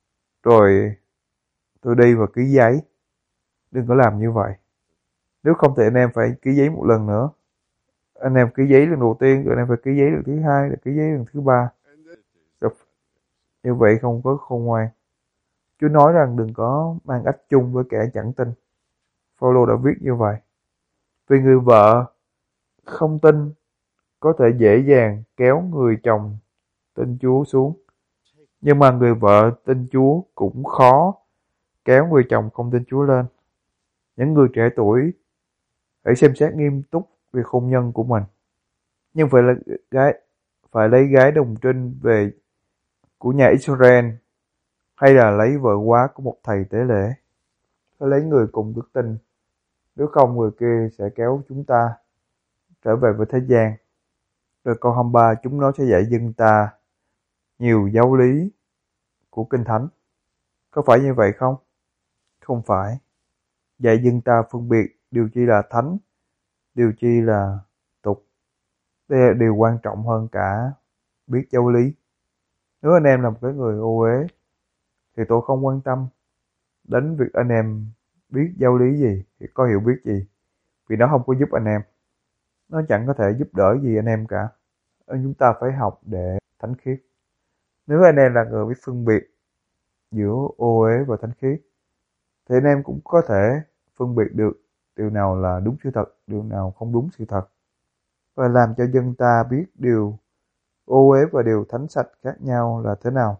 rồi tôi đi và ký giấy. Đừng có làm như vậy. Nếu không thì anh em phải ký giấy một lần nữa. Anh em ký giấy lần đầu tiên, rồi anh em phải ký giấy lần thứ hai, rồi ký giấy lần thứ ba. Rồi, như vậy không có khôn ngoan. Chúa nói rằng đừng có mang ách chung với kẻ chẳng tin. Phaolô đã viết như vậy. Vì người vợ không tin có thể dễ dàng kéo người chồng tin Chúa xuống. Nhưng mà người vợ tin Chúa cũng khó kéo người chồng không tin Chúa lên. Những người trẻ tuổi hãy xem xét nghiêm túc việc hôn nhân của mình. Nhưng phải là gái, phải lấy gái đồng trinh về của nhà Israel, hay là lấy vợ quá của một thầy tế lễ. Phải lấy người cùng đức tin. Nếu không người kia sẽ kéo chúng ta trở về với thế gian. Rồi câu hai mươi ba, chúng nó sẽ dạy dân ta nhiều giáo lý của Kinh Thánh. Có phải như vậy không? Không phải. Dạy dân ta phân biệt điều chi là thánh, điều chi là tục. Đây là điều quan trọng hơn cả biết giáo lý. Nếu anh em là một cái người ô uế thì tôi không quan tâm đến việc anh em biết giáo lý gì, thì có hiểu biết gì, vì nó không có giúp anh em. Nó chẳng có thể giúp đỡ gì anh em cả. Chúng ta phải học để thánh khiết. Nếu anh em là người biết phân biệt giữa ô uế và thánh khiết, thì anh em cũng có thể phân biệt được điều nào là đúng sự thật, điều nào không đúng sự thật, và làm cho dân ta biết điều ô uế và điều thánh sạch khác nhau là thế nào.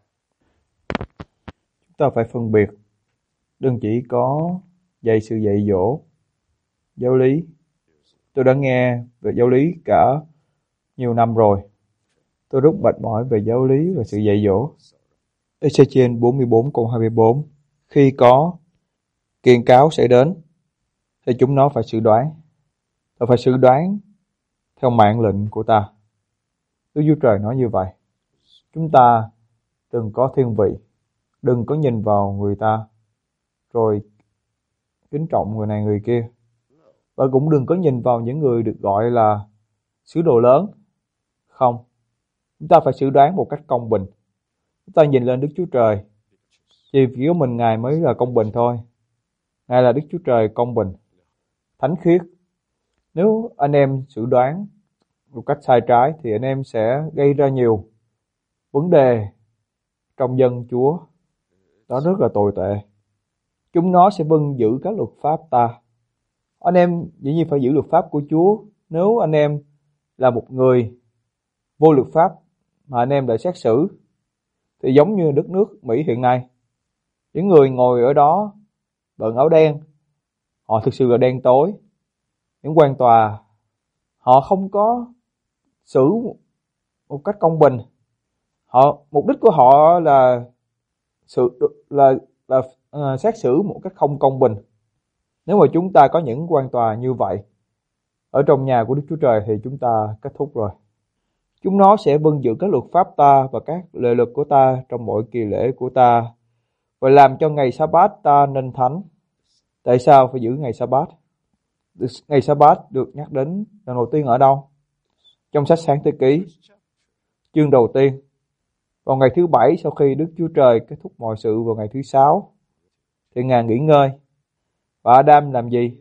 Chúng ta phải phân biệt, đừng chỉ có dạy sự dạy dỗ, giáo lý. Tôi đã nghe về giáo lý cả nhiều năm rồi. Tôi rất mệt mỏi về giáo lý và sự dạy dỗ. Ê-xê-chiên bốn mươi bốn câu hai mươi bốn. Khi có kiện cáo sẽ đến, thì chúng nó phải xử đoán. Ta phải xử đoán theo mạng lệnh của ta. Đức Chúa Trời nói như vậy. Chúng ta đừng có thiên vị, đừng có nhìn vào người ta rồi kính trọng người này người kia, và cũng đừng có nhìn vào những người được gọi là sứ đồ lớn. Không, chúng ta phải xử đoán một cách công bình. Chúng ta nhìn lên Đức Chúa Trời, chỉ chỉ có mình Ngài mới là công bình thôi. Ngài là Đức Chúa Trời công bình, thánh khiết. Nếu anh em xử đoán một cách sai trái thì anh em sẽ gây ra nhiều vấn đề trong dân Chúa. Đó rất là tồi tệ. Chúng nó sẽ vâng giữ các luật pháp ta. Anh em dĩ nhiên phải giữ luật pháp của Chúa. Nếu anh em là một người vô luật pháp mà anh em lại xét xử, thì giống như đất nước Mỹ hiện nay, những người ngồi ở đó bận áo đen, họ thực sự là đen tối. Những quan tòa, họ không có xử một cách công bình. Họ mục đích của họ là sự là là uh, xét xử một cách không công bình. Nếu mà chúng ta có những quan tòa như vậy ở trong nhà của Đức Chúa Trời thì chúng ta kết thúc rồi. Chúng nó sẽ vâng giữ các luật pháp ta và các lệ luật của ta trong mỗi kỳ lễ của ta, và làm cho ngày Sa-bát ta nên thánh. Tại sao phải giữ ngày Sa-bát? Ngày Sa-bát được nhắc đến lần đầu tiên ở đâu? Trong sách Sáng Thế Ký, chương đầu tiên. Vào ngày thứ bảy, sau khi Đức Chúa Trời kết thúc mọi sự vào ngày thứ sáu, thì Ngài nghỉ ngơi. Và Adam làm gì?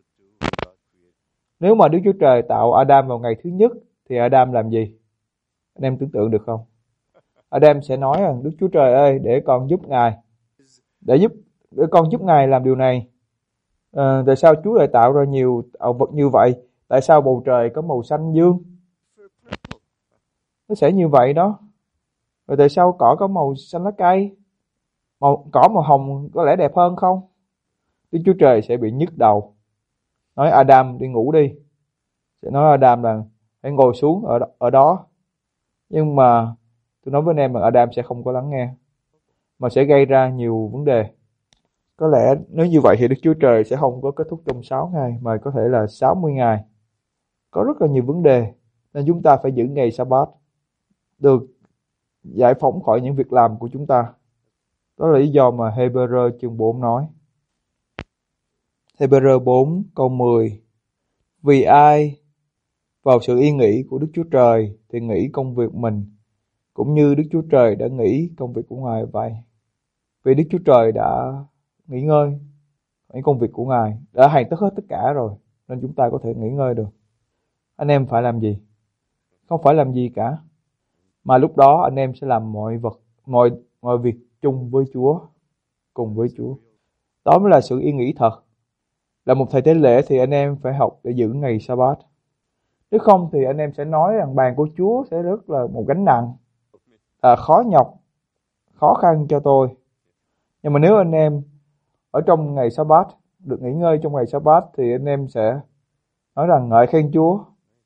Nếu mà Đức Chúa Trời tạo Adam vào ngày thứ nhất, thì Adam làm gì? Anh em tưởng tượng được không? Adam sẽ nói rằng Đức Chúa Trời ơi, để con giúp Ngài. Để giúp để con giúp Ngài làm điều này. À, tại sao Chúa lại tạo ra nhiều tạo vật như vậy? Tại sao bầu trời có màu xanh dương? Nó sẽ như vậy đó. Rồi tại sao cỏ có màu xanh lá cây? Màu, cỏ màu hồng có lẽ đẹp hơn không? Đức Chúa Trời sẽ bị nhức đầu. Nói Adam đi ngủ đi. Sẽ nói Adam là hãy ngồi xuống ở, ở đó. Nhưng mà tôi nói với anh em là Adam sẽ không có lắng nghe, mà sẽ gây ra nhiều vấn đề. Có lẽ nếu như vậy thì Đức Chúa Trời sẽ không có kết thúc trong sáu ngày, mà có thể là sáu mươi ngày. Có rất là nhiều vấn đề, nên chúng ta phải giữ ngày Sa-bát, được giải phóng khỏi những việc làm của chúng ta. Đó là lý do mà Hê-bê-rơ chương bốn nói. Hê-bê-rơ bốn câu mười. Vì ai vào sự yên nghỉ của Đức Chúa Trời thì nghĩ công việc mình, cũng như Đức Chúa Trời đã nghĩ công việc của Ngài vậy. Vì Đức Chúa Trời đã nghỉ ngơi những công việc của Ngài, đã hoàn tất hết tất cả rồi, nên chúng ta có thể nghỉ ngơi được. Anh em phải làm gì? Không phải làm gì cả, mà lúc đó anh em sẽ làm mọi vật, mọi mọi việc chung với Chúa, cùng với Chúa. Đó mới là sự yên nghỉ thật. Là một thầy tế lễ thì anh em phải học để giữ ngày Sa-bát. Nếu không thì anh em sẽ nói rằng bàn của Chúa sẽ rất là một gánh nặng, à, khó nhọc, khó khăn cho tôi. Nhưng mà nếu anh em ở trong ngày Sa-bát, được nghỉ ngơi trong ngày Sa-bát, thì anh em sẽ nói rằng ngợi khen Chúa.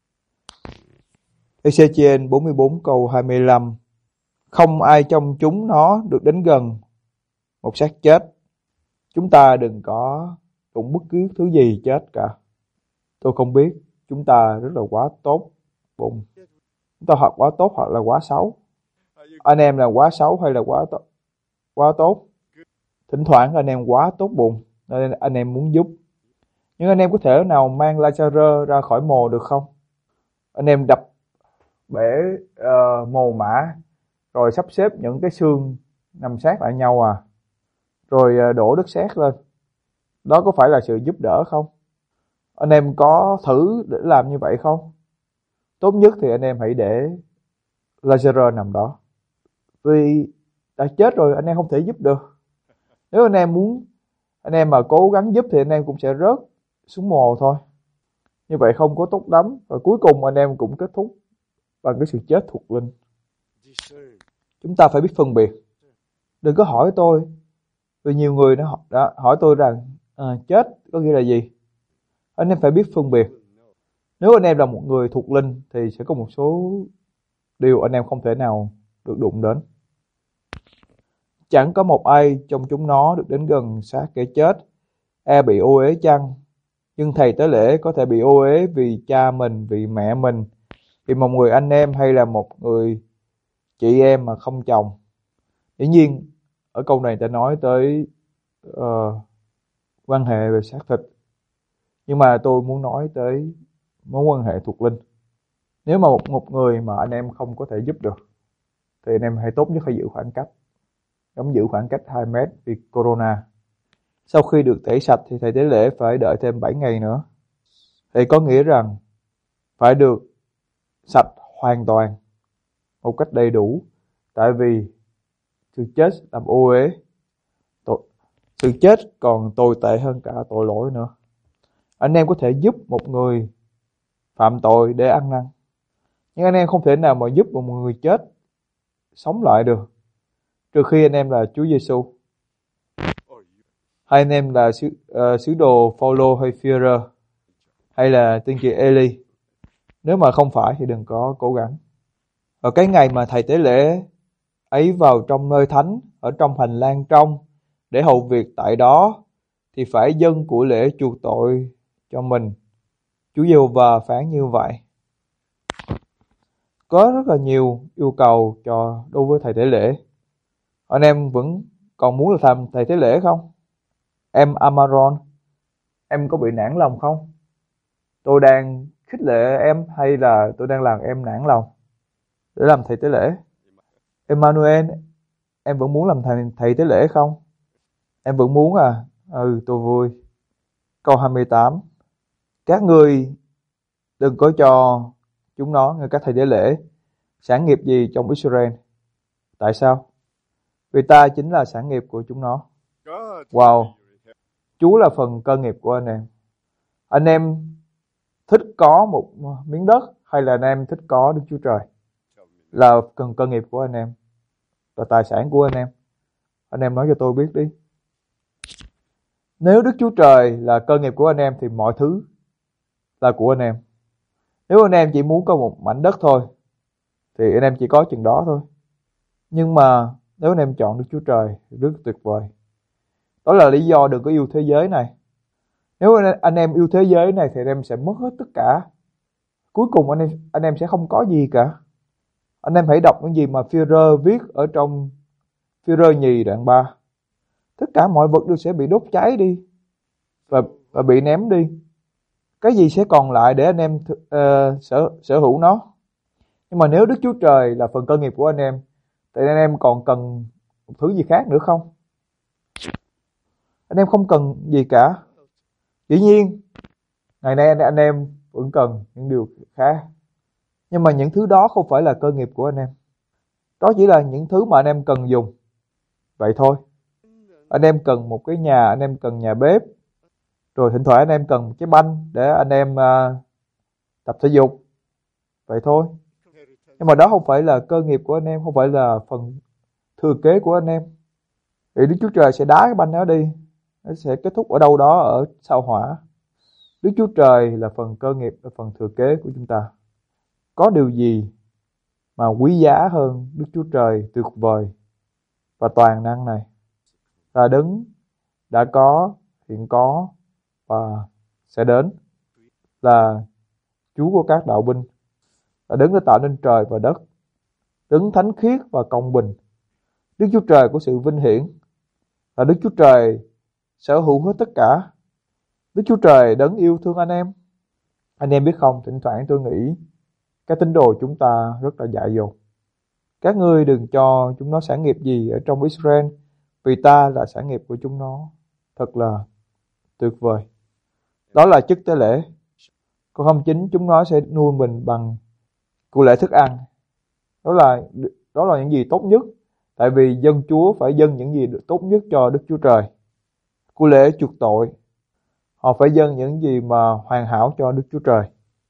Ê-xê-chiên bốn mươi bốn câu hai mươi lăm. Không ai trong chúng nó được đến gần một xác chết. Chúng ta đừng có đụng bất cứ thứ gì chết cả. Tôi không biết chúng ta rất là quá tốt bụng. Chúng ta hoặc quá tốt hoặc là quá xấu. Anh em là quá xấu hay là quá tốt? Quá tốt. Thỉnh thoảng anh em quá tốt bụng nên anh em muốn giúp. Nhưng anh em có thể nào mang Lazarơ ra khỏi mồ được không? Anh em đập bể uh, mồ mả, rồi sắp xếp những cái xương nằm sát lại nhau à, rồi uh, đổ đất sét lên. Đó có phải là sự giúp đỡ không? Anh em có thử để làm như vậy không? Tốt nhất thì anh em hãy để Lazarơ nằm đó. Vì đã chết rồi, anh em không thể giúp được. Nếu anh em muốn, anh em mà cố gắng giúp thì anh em cũng sẽ rớt xuống mồ thôi. Như vậy không có tốt lắm. Và cuối cùng anh em cũng kết thúc bằng cái sự chết thuộc linh. Chúng ta phải biết phân biệt. Đừng có hỏi tôi. Vì nhiều người đã, đã hỏi tôi rằng à, chết có nghĩa là gì? Anh em phải biết phân biệt. Nếu anh em là một người thuộc linh thì sẽ có một số điều anh em không thể nào được đụng đến. Chẳng có một ai trong chúng nó được đến gần xác kẻ chết, e bị ô uế chăng? Nhưng thầy tế lễ có thể bị ô uế vì cha mình, vì mẹ mình, vì một người anh em hay là một người chị em mà không chồng. Dĩ nhiên, ở câu này ta nói tới uh, quan hệ về xác thịt. Nhưng mà tôi muốn nói tới mối quan hệ thuộc linh. Nếu mà một, một người mà anh em không có thể giúp được, thì anh em hãy tốt nhất phải giữ khoảng cách. Giống giữ khoảng cách hai mét vì corona. Sau khi được tẩy sạch thì thầy tế lễ phải đợi thêm bảy ngày nữa. Thì có nghĩa rằng phải được sạch hoàn toàn một cách đầy đủ. Tại vì sự chết làm ô uế. Sự chết còn tồi tệ hơn cả tội lỗi nữa. Anh em có thể giúp một người phạm tội để ăn năn. Nhưng anh em không thể nào mà giúp một người chết sống lại được. Trừ khi anh em là Chúa Giêsu, hay anh em là sứ, uh, sứ đồ Phaolô hay Phi-e-rơ, hay là tiên tri Eli. Nếu mà không phải thì đừng có cố gắng. Ở cái ngày mà thầy tế lễ ấy vào trong nơi thánh, ở trong hành lang trong, để hầu việc tại đó, thì phải dâng của lễ chuộc tội cho mình. Chúa Giê-hô-va phán như vậy. Có rất là nhiều yêu cầu cho đối với thầy tế lễ. Anh em vẫn còn muốn là làm thầy tế lễ không? Em Amaron, em có bị nản lòng không? Tôi đang khích lệ em hay là tôi đang làm em nản lòng để làm thầy tế lễ? Emmanuel, em vẫn muốn làm thầy, thầy tế lễ không? Em vẫn muốn à? Ừ, tôi vui. Câu hai mươi tám. Các ngươi đừng có cho chúng nó, người các thầy tế lễ, sản nghiệp gì trong Israel. Tại sao? Vì ta chính là sản nghiệp của chúng nó. Wow. Chúa là phần cơ nghiệp của anh em. Anh em thích có một miếng đất hay là anh em thích có Đức Chúa Trời? Là phần cơ nghiệp của anh em, là tài sản của anh em. Anh em nói cho tôi biết đi. Nếu Đức Chúa Trời là cơ nghiệp của anh em thì mọi thứ là của anh em. Nếu anh em chỉ muốn có một mảnh đất thôi thì anh em chỉ có chừng đó thôi. Nhưng mà nếu anh em chọn Đức Chúa Trời thì rất tuyệt vời. Đó là lý do đừng có yêu thế giới này. Nếu anh em yêu thế giới này thì anh em sẽ mất hết tất cả. Cuối cùng anh em, anh em sẽ không có gì cả. Anh em hãy đọc những gì mà Phi-e-rơ viết ở trong Phi-e-rơ nhì đoạn ba. Tất cả mọi vật đều sẽ bị đốt cháy đi và, và bị ném đi. Cái gì sẽ còn lại để anh em uh, sở, sở hữu nó? Nhưng mà nếu Đức Chúa Trời là phần cơ nghiệp của anh em thì anh em còn cần một thứ gì khác nữa không? Anh em không cần gì cả. Dĩ nhiên ngày nay anh em vẫn cần những điều khác. Nhưng mà những thứ đó không phải là cơ nghiệp của anh em. Đó chỉ là những thứ mà anh em cần dùng. Vậy thôi. Anh em cần một cái nhà, anh em cần nhà bếp. Rồi thỉnh thoảng anh em cần một cái banh để anh em uh, tập thể dục. Vậy thôi. Nhưng mà đó không phải là cơ nghiệp của anh em, không phải là phần thừa kế của anh em. Thì Đức Chúa Trời sẽ đá cái banh đó đi. Nó sẽ kết thúc ở đâu đó ở sao hỏa. Đức Chúa Trời là phần cơ nghiệp, là phần thừa kế của chúng ta. Có điều gì mà quý giá hơn Đức Chúa Trời tuyệt vời và toàn năng này? Là đấng đã có, hiện có và sẽ đến. Là Chúa của các đạo binh. Là đấng đã tạo nên trời và đất. Đấng thánh khiết và công bình. Đức Chúa Trời của sự vinh hiển. Là Đức Chúa Trời sở hữu hết tất cả. Đức Chúa Trời đấng yêu thương anh em. Anh em biết không, thỉnh thoảng tôi nghĩ các tín đồ chúng ta rất là dại dột. Các ngươi đừng cho chúng nó sản nghiệp gì ở trong Israel, vì ta là sản nghiệp của chúng nó. Thật là tuyệt vời. Đó là chức tế lễ. Còn không chính chúng nó sẽ nuôi mình bằng của lễ thức ăn. Đó là, đó là những gì tốt nhất Tại vì dân Chúa phải dâng những gì tốt nhất cho Đức Chúa Trời. Của lễ chuộc tội, họ phải dâng những gì mà hoàn hảo cho Đức Chúa Trời.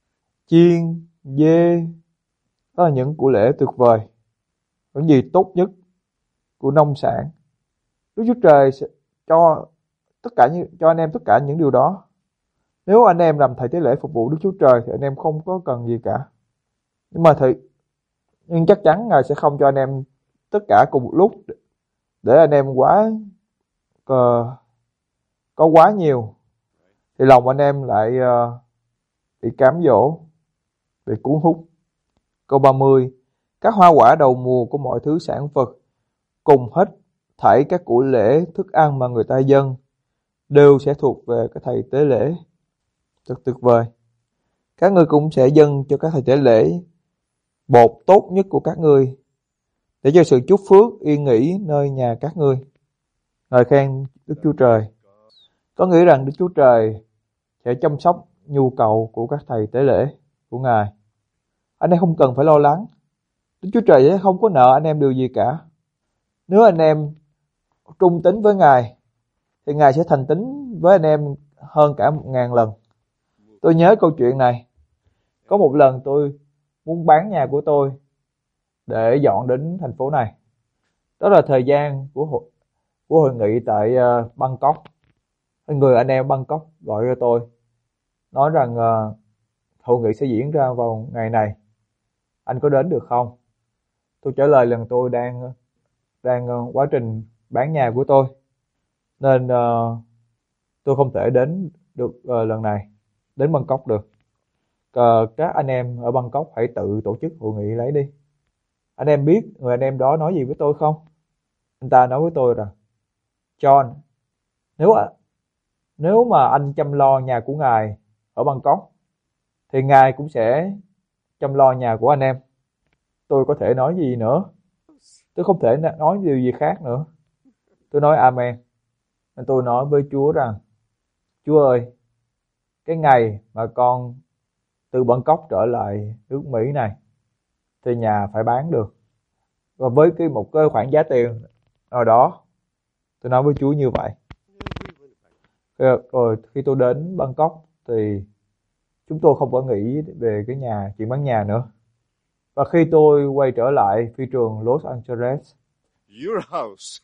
Chiên, dê, đó là những của lễ tuyệt vời, những gì tốt nhất của nông sản. Đức Chúa Trời sẽ cho tất cả những, cho anh em tất cả những điều đó. Nếu anh em làm thầy tế lễ phục vụ Đức Chúa Trời thì anh em không có cần gì cả. Nhưng mà thì nhưng chắc chắn Ngài sẽ không cho anh em tất cả cùng một lúc, để anh em quá uh, có quá nhiều thì lòng anh em lại uh, bị cám dỗ, bị cuốn hút. Câu ba mươi, các hoa quả đầu mùa của mọi thứ sản vật cùng hết thảy các của lễ thức ăn mà người ta dâng đều sẽ thuộc về các thầy tế lễ. Thật tuyệt vời. Các ngươi cũng sẽ dâng cho các thầy tế lễ bột tốt nhất của các ngươi, để cho sự chúc phước yên nghỉ nơi nhà các ngươi. Ngợi khen Đức Chúa Trời. Có nghĩa rằng Đức Chúa Trời sẽ chăm sóc nhu cầu của các thầy tế lễ của Ngài. Anh em không cần phải lo lắng. Đức Chúa Trời sẽ không có nợ anh em điều gì cả. Nếu anh em trung tín với Ngài thì Ngài sẽ thành tín với anh em hơn cả một ngàn lần. Tôi nhớ câu chuyện này. Có một lần tôi muốn bán nhà của tôi để dọn đến thành phố này. Đó là thời gian của hội, của hội nghị tại uh, Bangkok. Người anh em Bangkok gọi cho tôi, nói rằng uh, hội nghị sẽ diễn ra vào ngày này, anh có đến được không? Tôi trả lời lần tôi đang đang uh, quá trình bán nhà của tôi, nên uh, tôi không thể đến được uh, lần này, đến Bangkok được. Uh, các anh em ở Bangkok hãy tự tổ chức hội nghị lấy đi. Anh em biết người anh em đó nói gì với tôi không? Anh ta nói với tôi rằng, John, nếu nếu mà anh chăm lo nhà của Ngài ở Bangkok thì Ngài cũng sẽ chăm lo nhà của anh em. Tôi có thể nói gì nữa? Tôi không thể nói điều gì khác nữa. Tôi nói amen. Nên tôi nói với Chúa rằng, Chúa ơi, cái ngày mà con từ Bangkok trở lại nước Mỹ này thì nhà phải bán được. Và với cái một cái khoản giá tiền nào đó, tôi nói với Chúa như vậy. Rồi khi tôi đến Bangkok thì chúng tôi không có nghĩ về cái nhà, chuyện bán nhà nữa. Và khi tôi quay trở lại phi trường Los Angeles, Your house.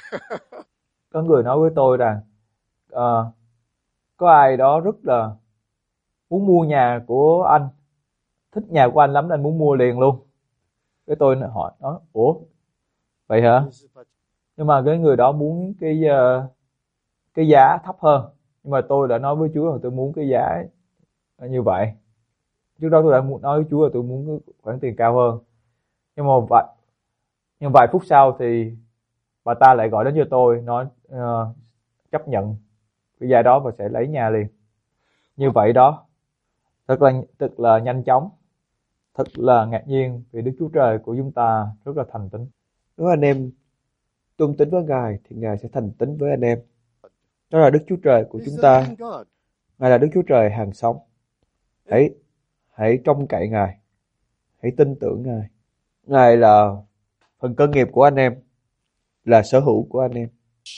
có người nói với tôi rằng uh, có ai đó rất là muốn mua nhà của anh, thích nhà của anh lắm nên muốn mua liền luôn. Cái tôi hỏi nói, ủa vậy hả? Nhưng mà cái người đó muốn cái uh, cái giá thấp hơn. Nhưng mà tôi đã nói với Chúa là tôi muốn cái giá như vậy. Trước đó tôi đã nói với Chúa là tôi muốn khoản tiền cao hơn. Nhưng mà vài, nhưng vài phút sau thì bà ta lại gọi đến cho tôi, nói uh, chấp nhận cái giá đó và sẽ lấy nhà liền. Như vậy đó, thật là thật là nhanh chóng, thật là ngạc nhiên vì Đức Chúa Trời của chúng ta rất là thành tín. Nếu anh em tuân tín với Ngài thì Ngài sẽ thành tín với anh em. Đó là Đức Chúa Trời của chúng ta. Ngài là Đức Chúa Trời hàng sống. Hãy hãy trông cậy Ngài, hãy tin tưởng Ngài. Ngài là phần cơ nghiệp của anh em, là sở hữu của anh em.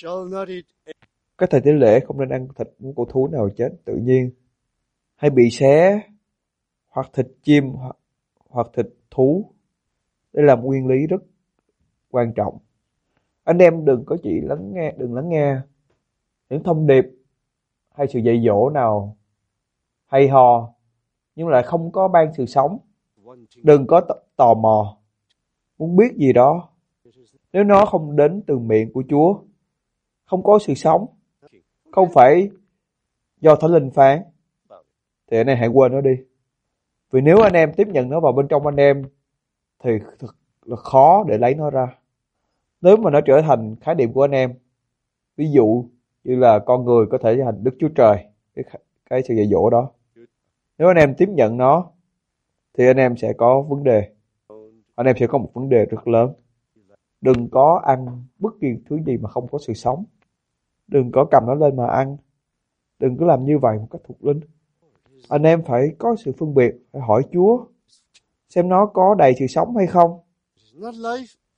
Các thầy tế lễ không nên ăn thịt của con thú nào chết tự nhiên, hay bị xé, hoặc thịt chim, hoặc, hoặc thịt thú. Đây là một nguyên lý rất quan trọng. Anh em đừng có chỉ lắng nghe, đừng lắng nghe những thông điệp hay sự dạy dỗ nào hay ho nhưng lại không có ban sự sống. Đừng có t- tò mò muốn biết gì đó nếu nó không đến từ miệng của Chúa, không có sự sống, không phải do Thánh Linh phán, thì anh em hãy quên nó đi. Vì nếu anh em tiếp nhận nó vào bên trong anh em thì thật là khó để lấy nó ra. Nếu mà nó trở thành khái niệm của anh em, ví dụ như là con người có thể trở thành Đức Chúa Trời, cái, cái sự dạy dỗ đó, nếu anh em tiếp nhận nó thì anh em sẽ có vấn đề. Anh em sẽ có một vấn đề rất lớn. Đừng có ăn bất kỳ thứ gì mà không có sự sống. Đừng có cầm nó lên mà ăn. Đừng có làm như vậy một cách thuộc linh. Anh em phải có sự phân biệt, phải hỏi Chúa xem nó có đầy sự sống hay không.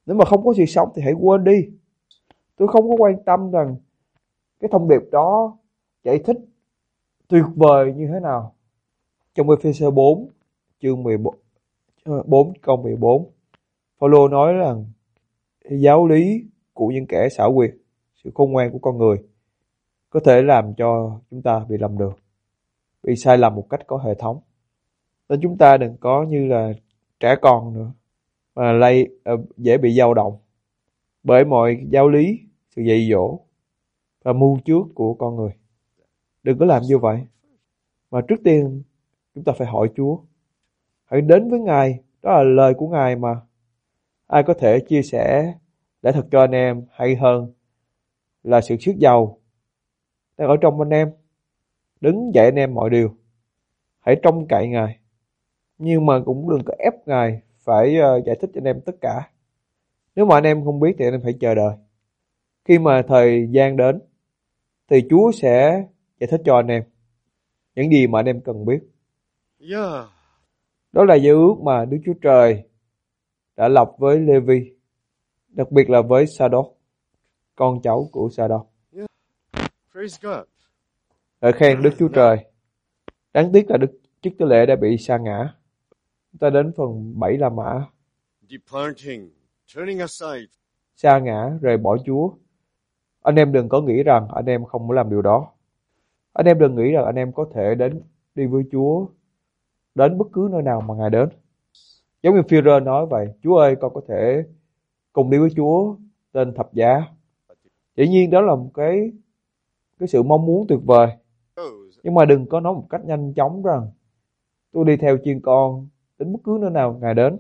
Nếu mà không có sự sống thì hãy quên đi. Tôi không có quan tâm rằng cái thông điệp đó giải thích tuyệt vời như thế nào. Trong Ê-phê-sơ bốn chương mười bốn, bốn câu mười bốn, Phaolô nói rằng giáo lý của những kẻ xảo quyệt, sự khôn ngoan của con người có thể làm cho chúng ta bị lầm đường, bị sai lầm một cách có hệ thống. Nên chúng ta đừng có như là trẻ con nữa mà lây uh, dễ bị dao động bởi mọi giáo lý, sự dạy dỗ và mưu trước của con người. Đừng có làm như vậy. Mà trước tiên chúng ta phải hỏi Chúa. Hãy đến với Ngài, đó là lời của Ngài mà. Ai có thể chia sẻ lẽ thật cho anh em hay hơn là sự siết giàu đang ở trong anh em. Đứng dạy anh em mọi điều. Hãy trông cậy Ngài. Nhưng mà cũng đừng có ép Ngài phải uh, giải thích cho anh em tất cả. Nếu mà anh em không biết thì anh em phải chờ đợi. Khi mà thời gian đến thì Chúa sẽ giải thích cho anh em những gì mà anh em cần biết. Yeah. Đó là giao ước mà Đức Chúa Trời đã lập với Lê-vi, đặc biệt là với Sa-đốc, con cháu của Sa-đốc. Yeah. Praise God. Ngợi khen Đức Chúa Trời. Đáng tiếc là Đức Chức Tế Lễ đã bị sa ngã. Chúng ta đến phần bảy La Mã. Departing, turning aside. Sa ngã, rời bỏ Chúa. Anh em đừng có nghĩ rằng anh em không muốn làm điều đó. Anh em đừng nghĩ rằng anh em có thể đến đi với Chúa đến bất cứ nơi nào mà Ngài đến. Giống như Phi-rơ nói vậy, Chúa ơi, con có thể cùng đi với Chúa trên thập giá. Dĩ nhiên đó là một cái cái sự mong muốn tuyệt vời. Nhưng mà đừng có nói một cách nhanh chóng rằng tôi đi theo chiên con đến bất cứ nơi nào Ngài đến.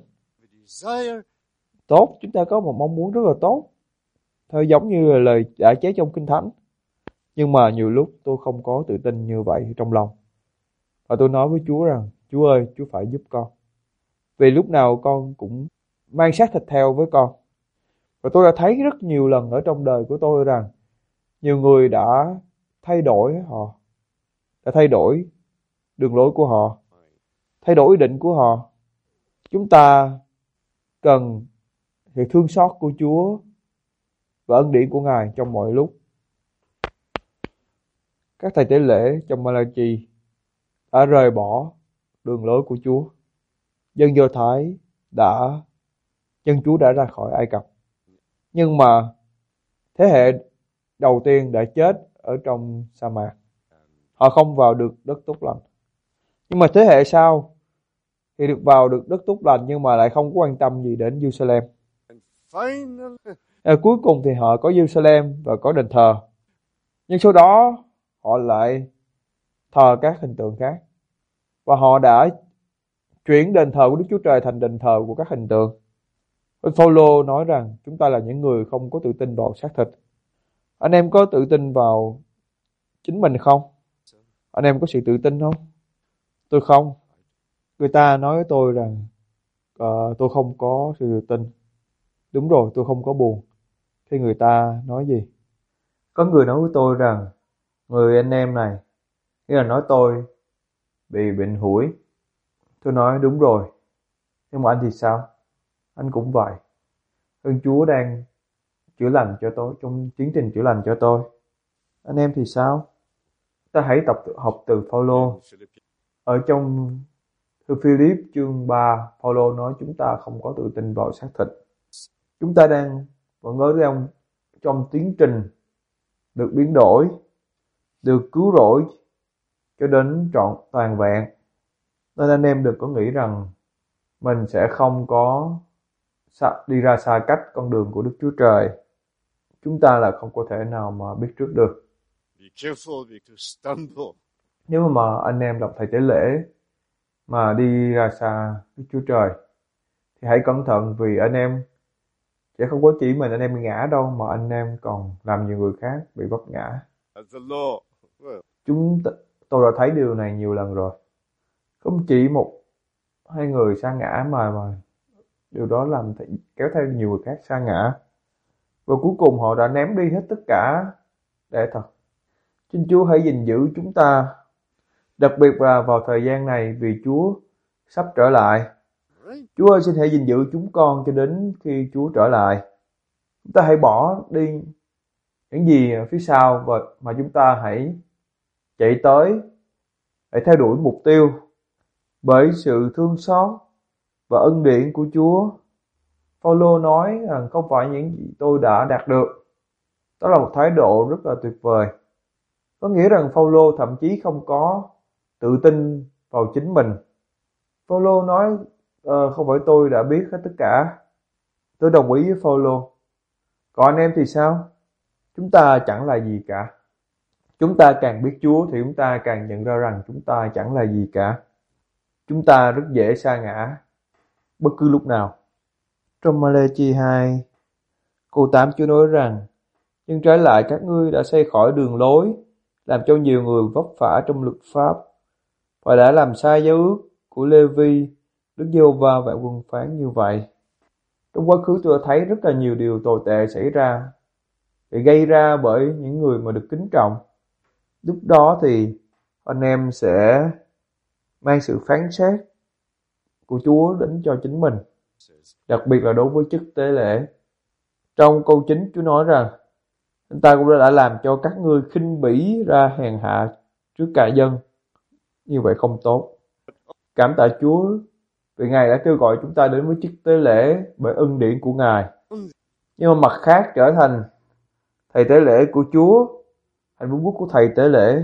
Tốt, chúng ta có một mong muốn rất là tốt. Thôi giống như là lời đã chép trong Kinh Thánh. Nhưng mà nhiều lúc tôi không có tự tin như vậy trong lòng. Và tôi nói với Chúa rằng, Chúa ơi, Chúa phải giúp con. Vì lúc nào con cũng mang xác thịt theo với con. Và tôi đã thấy rất nhiều lần ở trong đời của tôi rằng nhiều người đã thay đổi họ, đã thay đổi đường lối của họ, thay đổi ý định của họ. Chúng ta cần sự thương xót của Chúa và ân điển của Ngài trong mọi lúc. Các thầy tế lễ trong Ma-la-chi đã rời bỏ đường lối của Chúa. Dân Do Thái đã, dân Chúa đã ra khỏi Ai Cập. Nhưng mà thế hệ đầu tiên đã chết ở trong sa mạc. Họ không vào được đất tốt lành. Nhưng mà thế hệ sau thì được vào được đất tốt lành nhưng mà lại không có quan tâm gì đến Jerusalem. À, cuối cùng thì họ có Jerusalem và có đền thờ. Nhưng sau đó họ lại thờ các hình tượng khác. Và họ đã chuyển đền thờ của Đức Chúa Trời thành đền thờ của các hình tượng. Phaolô nói rằng chúng ta là những người không có tự tin vào xác thịt. Anh em có tự tin vào chính mình không? Anh em có sự tự tin không? Tôi không. Người ta nói với tôi rằng uh, tôi không có sự tự tin. Đúng rồi, tôi không có buồn. Khi người ta nói gì? Có người nói với tôi rằng người anh em này, nghĩa là nói tôi bị bệnh hủi. Tôi nói đúng rồi. Nhưng mà anh thì sao? Anh cũng vậy. Ơn Chúa đang chữa lành cho tôi, trong tiến trình chữa lành cho tôi. Anh em thì sao? Ta hãy tập học từ Phaolô. Ở trong thư Philip chương ba, Phaolô nói chúng ta không có tự tin vào xác thịt. Chúng ta đang vẫn ở trong, trong tiến trình được biến đổi, được cứu rỗi cho đến trọn toàn vẹn. Nên anh em đừng có nghĩ rằng mình sẽ không có đi ra xa cách con đường của Đức Chúa Trời. Chúng ta là không có thể nào mà biết trước được. Be careful because stumble. Nếu mà anh em đọc thầy tế lễ mà đi ra xa Đức Chúa Trời thì hãy cẩn thận, vì anh em sẽ không có chỉ mình anh em bị ngã đâu, mà anh em còn làm nhiều người khác bị vấp ngã. The law. Well, Chúng t- tôi đã thấy điều này nhiều lần rồi. Không chỉ một hai người sa ngã mà mà điều đó làm th- kéo theo nhiều người khác sa ngã. Và cuối cùng họ đã ném đi hết tất cả để thật. Xin Chúa hãy gìn giữ chúng ta, đặc biệt là vào thời gian này, vì Chúa sắp trở lại. Chúa ơi, xin hãy gìn giữ chúng con cho đến khi Chúa trở lại. Chúng ta hãy bỏ đi những gì ở phía sau và mà chúng ta hãy chạy tới, hãy theo đuổi mục tiêu bởi sự thương xót và ân điển của Chúa. Phaolô nói rằng không phải những gì tôi đã đạt được. Đó là một thái độ rất là tuyệt vời. Có nghĩa rằng Phaolô thậm chí không có tự tin vào chính mình. Phaolô nói uh, không phải tôi đã biết hết tất cả. Tôi đồng ý với Phaolô. Còn anh em thì sao? Chúng ta chẳng là gì cả. Chúng ta càng biết Chúa thì chúng ta càng nhận ra rằng chúng ta chẳng là gì cả. Chúng ta rất dễ sa ngã bất cứ lúc nào. Trong Malechi hai, câu tám, Chúa nói rằng: nhưng trái lại các ngươi đã xây khỏi đường lối, làm cho nhiều người vấp vả trong luật pháp, và đã làm sai giao ước của Lê-vi. Đức Giê-hô-va vạn quân phán như vậy. Trong quá khứ tôi đã thấy rất là nhiều điều tồi tệ xảy ra, bị gây ra bởi những người mà được kính trọng. Lúc đó thì anh em sẽ mang sự phán xét của Chúa đến cho chính mình, đặc biệt là đối với chức tế lễ. Trong câu chín, Chúa nói rằng: anh ta cũng đã làm cho các ngươi khinh bỉ ra hèn hạ trước cả dân. Như vậy không tốt. Cảm tạ Chúa vì Ngài đã kêu gọi chúng ta đến với chức tế lễ bởi ân điển của Ngài. Nhưng mà mặt khác trở thành thầy tế lễ của Chúa, hành vương quốc của thầy tế lễ.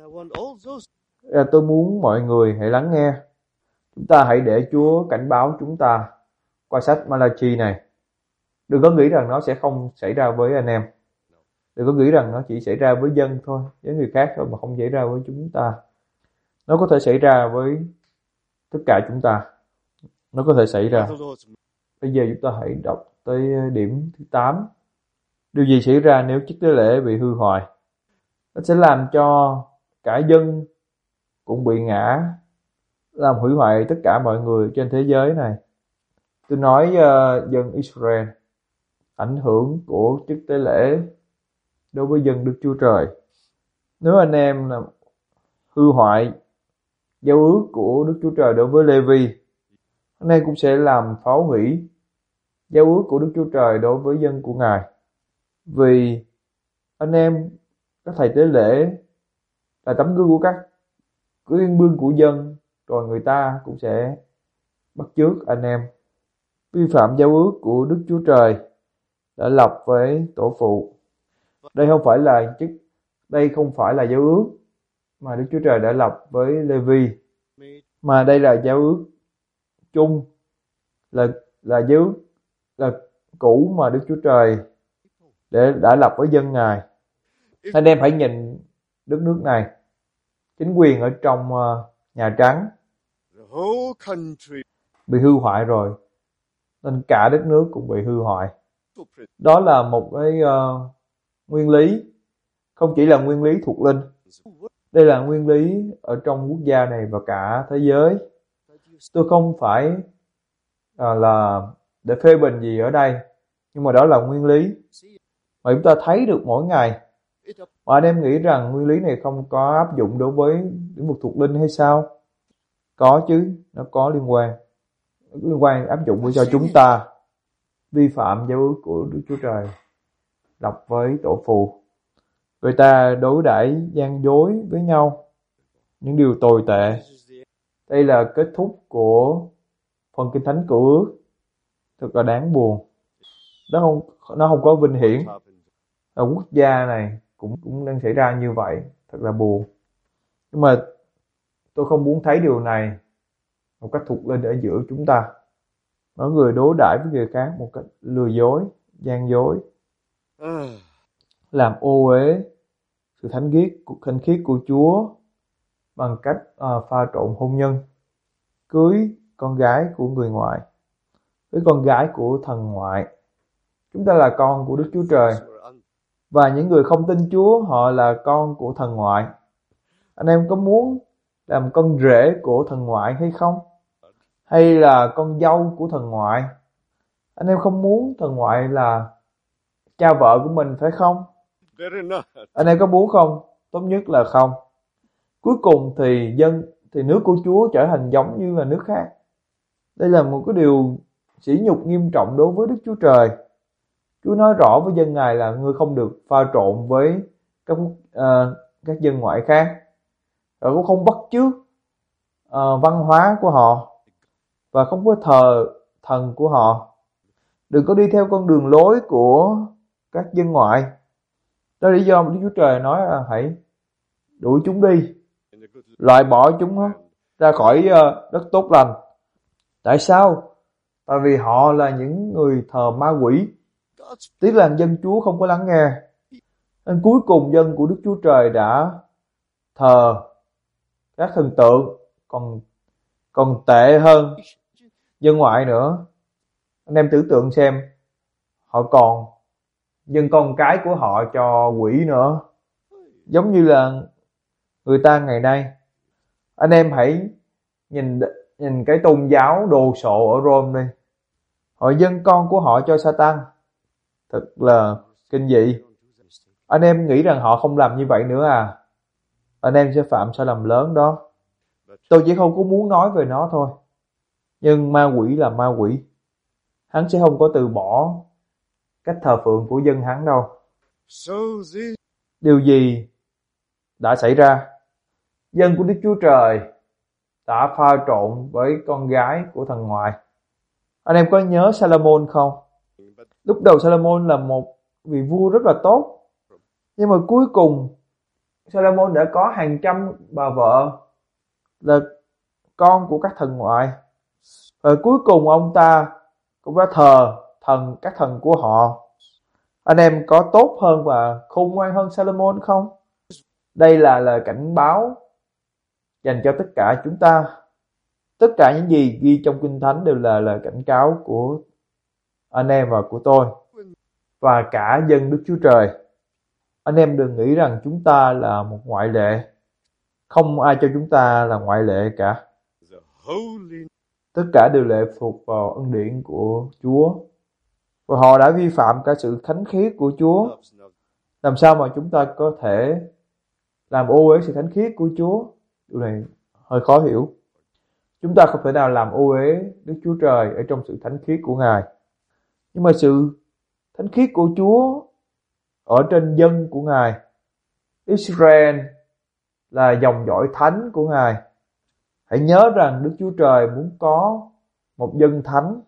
À, tôi muốn mọi người hãy lắng nghe. Chúng ta hãy để Chúa cảnh báo chúng ta qua sách Malachi này. Đừng có nghĩ rằng nó sẽ không xảy ra với anh em. Đừng có nghĩ rằng nó chỉ xảy ra với dân thôi, với người khác thôi, mà không xảy ra với chúng ta. Nó có thể xảy ra với tất cả chúng ta. Nó có thể xảy ra. Bây giờ chúng ta hãy đọc tới điểm thứ tám. Điều gì xảy ra nếu chức tế lễ bị hư hoại? Nó sẽ làm cho cả dân cũng bị ngã, làm hủy hoại tất cả mọi người trên thế giới này. Tôi nói uh, dân Israel, ảnh hưởng của chức tế lễ đối với dân Đức Chúa Trời. Nếu anh em là hư hoại giao ước của Đức Chúa Trời đối với Lê-vi, anh em cũng sẽ làm phá hủy giao ước của Đức Chúa Trời đối với dân của Ngài. Vì anh em, các thầy tế lễ là tấm gương của các gương bương của dân, rồi người ta cũng sẽ bắt chước anh em. Vi phạm giao ước của Đức Chúa Trời đã lập với tổ phụ. Đây không phải là chức, đây không phải là giao ước mà Đức Chúa Trời đã lập với Lê-vi, mà đây là giao ước chung, là là giao ước là cũ mà Đức Chúa Trời để đã lập với dân Ngài. Anh em hãy nhìn đất nước này, chính quyền ở trong uh, Nhà Trắng bị hư hoại rồi, nên cả đất nước cũng bị hư hoại. Đó là một cái uh, nguyên lý, không chỉ là nguyên lý thuộc linh, đây là nguyên lý ở trong quốc gia này và cả thế giới. Tôi không phải uh, là để phê bình gì ở đây, nhưng mà đó là nguyên lý mà chúng ta thấy được mỗi ngày. Mà anh em nghĩ rằng nguyên lý này không có áp dụng đối với lĩnh vực thuộc linh hay sao? Có chứ, nó có liên quan. Liên quan áp dụng với cho chúng ta. Vi phạm giao ước của Đức Chúa Trời lập với tổ phụ. Người ta đối đãi gian dối với nhau, những điều tồi tệ. Đây là kết thúc của phần Kinh Thánh Cựu Ước. Thật là đáng buồn. Nó không, nó không có vinh hiển. Ở quốc gia này cũng cũng đang xảy ra như vậy, thật là buồn. Nhưng mà tôi không muốn thấy điều này một cách thuộc linh ở giữa chúng ta. Mỗi người đối đãi với người khác một cách lừa dối, gian dối, làm ô uế sự thánh khiết của thánh khiết của Chúa bằng cách uh, pha trộn hôn nhân, cưới con gái của người ngoại với con gái của thần ngoại. Chúng ta là con của Đức Chúa Trời, và những người không tin Chúa họ là con của thần ngoại. Anh em có muốn làm con rể của thần ngoại hay không? Hay là con dâu của thần ngoại? Anh em không muốn thần ngoại là cha vợ của mình phải không? Anh em có muốn không? Tốt nhất là không. Cuối cùng thì dân thì nước của Chúa trở thành giống như là nước khác. Đây là một cái điều sỉ nhục nghiêm trọng đối với Đức Chúa Trời. Chúa nói rõ với dân Ngài là ngươi không được pha trộn với các uh, các dân ngoại khác, và cũng không bắt chước uh, văn hóa của họ, và không có thờ thần của họ. Đừng có đi theo con đường lối của các dân ngoại. Đó là lý do mà Đức Chúa Trời nói là hãy đuổi chúng đi, loại bỏ chúng ra khỏi uh, đất tốt lành. Tại sao? Tại vì họ là những người thờ ma quỷ. Tiếc là dân Chúa không có lắng nghe. Nên cuối cùng dân của Đức Chúa Trời đã thờ các thần tượng, còn còn tệ hơn dân ngoại nữa. Anh em tưởng tượng xem, họ còn dâng con cái của họ cho quỷ nữa, giống như là người ta ngày nay. Anh em hãy nhìn nhìn cái tôn giáo đồ sộ ở Rome đi, họ dâng con của họ cho Satan, thật là kinh dị. Anh em nghĩ rằng họ không làm như vậy nữa à? Anh em sẽ phạm sai lầm lớn đó. Tôi chỉ không có muốn nói về nó thôi. Nhưng ma quỷ là ma quỷ. Hắn sẽ không có từ bỏ cách thờ phượng của dân hắn đâu. Điều gì đã xảy ra? Dân của Đức Chúa Trời đã pha trộn với con gái của thần ngoại. Anh em có nhớ Salomon không? Lúc đầu Salomon là một vị vua rất là tốt, nhưng mà cuối cùng Salomon đã có hàng trăm bà vợ là con của các thần ngoại, và cuối cùng ông ta cũng đã thờ thần các thần của họ. Anh em có tốt hơn và khôn ngoan hơn Salomon không? Đây là lời cảnh báo dành cho tất cả chúng ta. Tất cả những gì ghi trong Kinh Thánh đều là lời cảnh cáo của anh em và của tôi, và cả dân Đức Chúa Trời. Anh em đừng nghĩ rằng chúng ta là một ngoại lệ. Không ai cho chúng ta là ngoại lệ cả. Tất cả đều lệ thuộc vào ân điển của Chúa. Và họ đã vi phạm cả sự thánh khiết của Chúa. Làm sao mà chúng ta có thể làm ô uế sự thánh khiết của Chúa? Điều này hơi khó hiểu. Chúng ta không thể nào làm ô uế Đức Chúa Trời ở trong sự thánh khiết của Ngài. Nhưng mà sự thánh khiết của Chúa ở trên dân của Ngài. Israel là dòng dõi thánh của Ngài. Hãy nhớ rằng Đức Chúa Trời muốn có một dân thánh.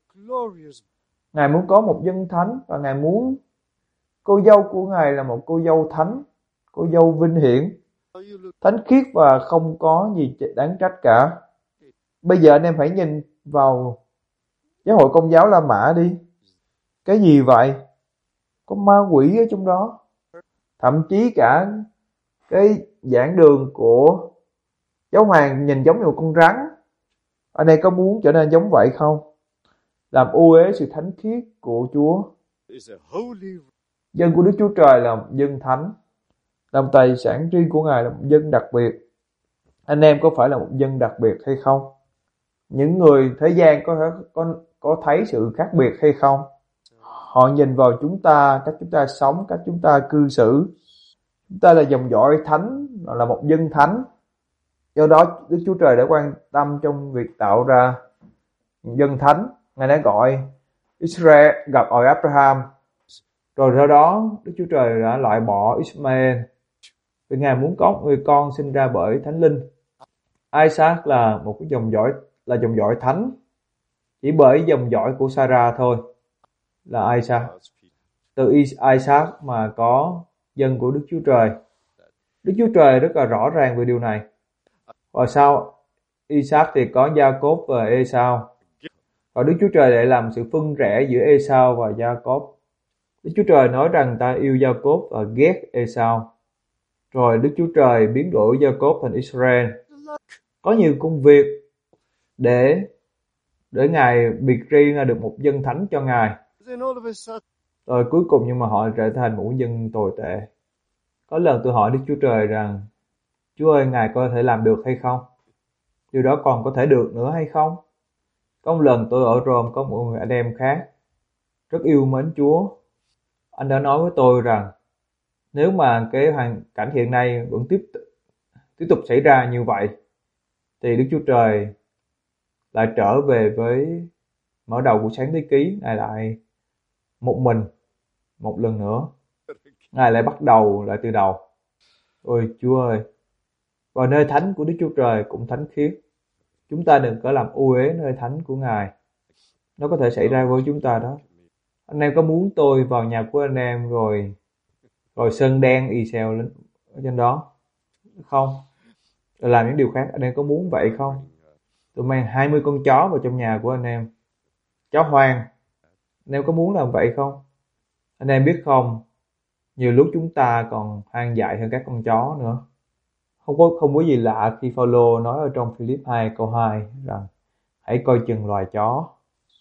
Ngài muốn có một dân thánh, và Ngài muốn cô dâu của Ngài là một cô dâu thánh, cô dâu vinh hiển, thánh khiết và không có gì đáng trách cả. Bây giờ anh em hãy nhìn vào giáo hội Công giáo La Mã đi. Cái gì vậy? Có ma quỷ ở trong đó. Thậm chí cả cái giảng đường của giáo hoàng nhìn giống như một con rắn. Anh em có muốn trở nên giống vậy không? Làm ô uế sự thánh khiết của Chúa. Dân của Đức Chúa Trời là một dân thánh, làm tài sản riêng của Ngài là một dân đặc biệt. Anh em có phải là một dân đặc biệt hay không? Những người thế gian có có có thấy sự khác biệt hay không? Họ nhìn vào chúng ta, cách chúng ta sống, cách chúng ta cư xử. Chúng ta là dòng dõi thánh, là một dân thánh. Do đó Đức Chúa Trời đã quan tâm trong việc tạo ra dân thánh. Ngài đã gọi Israel, gặp gọi Abraham. Rồi sau đó Đức Chúa Trời đã loại bỏ Ismael, vì Ngài muốn có một người con sinh ra bởi Thánh Linh. Isaac là một cái dòng dõi, là dòng dõi thánh, chỉ bởi dòng dõi của Sarah thôi là Isaac. Từ Isaac mà có dân của Đức Chúa Trời. Đức Chúa Trời rất là rõ ràng về điều này. Và sau Isaac thì có Gia-cốp và Ê-sao. Và Đức Chúa Trời lại làm sự phân rẽ giữa Ê-sao và Gia-cốp. Đức Chúa Trời nói rằng ta yêu Gia-cốp và ghét Ê-sao. Rồi Đức Chúa Trời biến đổi Gia-cốp thành Israel. Có nhiều công việc để để Ngài biệt riêng ra được một dân thánh cho Ngài. Rồi cuối cùng nhưng mà họ trở thành một dân tồi tệ. Có lần tôi hỏi Đức Chúa Trời rằng, Chúa ơi, Ngài có thể làm được hay không? Điều đó còn có thể được nữa hay không? Có một lần tôi ở Rome, có một người anh em khác rất yêu mến Chúa. Anh đã nói với tôi rằng nếu mà cái hoàn cảnh hiện nay vẫn tiếp tiếp tục xảy ra như vậy thì Đức Chúa Trời lại trở về với mở đầu của sáng thế ký, Ngài lại một mình một lần nữa. Ngài lại bắt đầu lại từ đầu. Ôi Chúa ơi, và nơi thánh của Đức Chúa Trời cũng thánh khiết. Chúng ta đừng có làm ô uế nơi thánh của Ngài. Nó có thể xảy ra với chúng ta đó. Anh em có muốn tôi vào nhà của anh em rồi rồi sơn đen y xèo lên ở trên đó không? Rồi làm những điều khác, anh em có muốn vậy không? Tôi mang hai mươi con chó vào trong nhà của anh em, chó hoang. Anh em có muốn làm vậy không? Anh em biết không, nhiều lúc chúng ta còn hoang dại hơn các con chó nữa. Không có không có gì lạ khi Phaolô nói ở trong Philip hai câu hai rằng hãy coi chừng loài chó.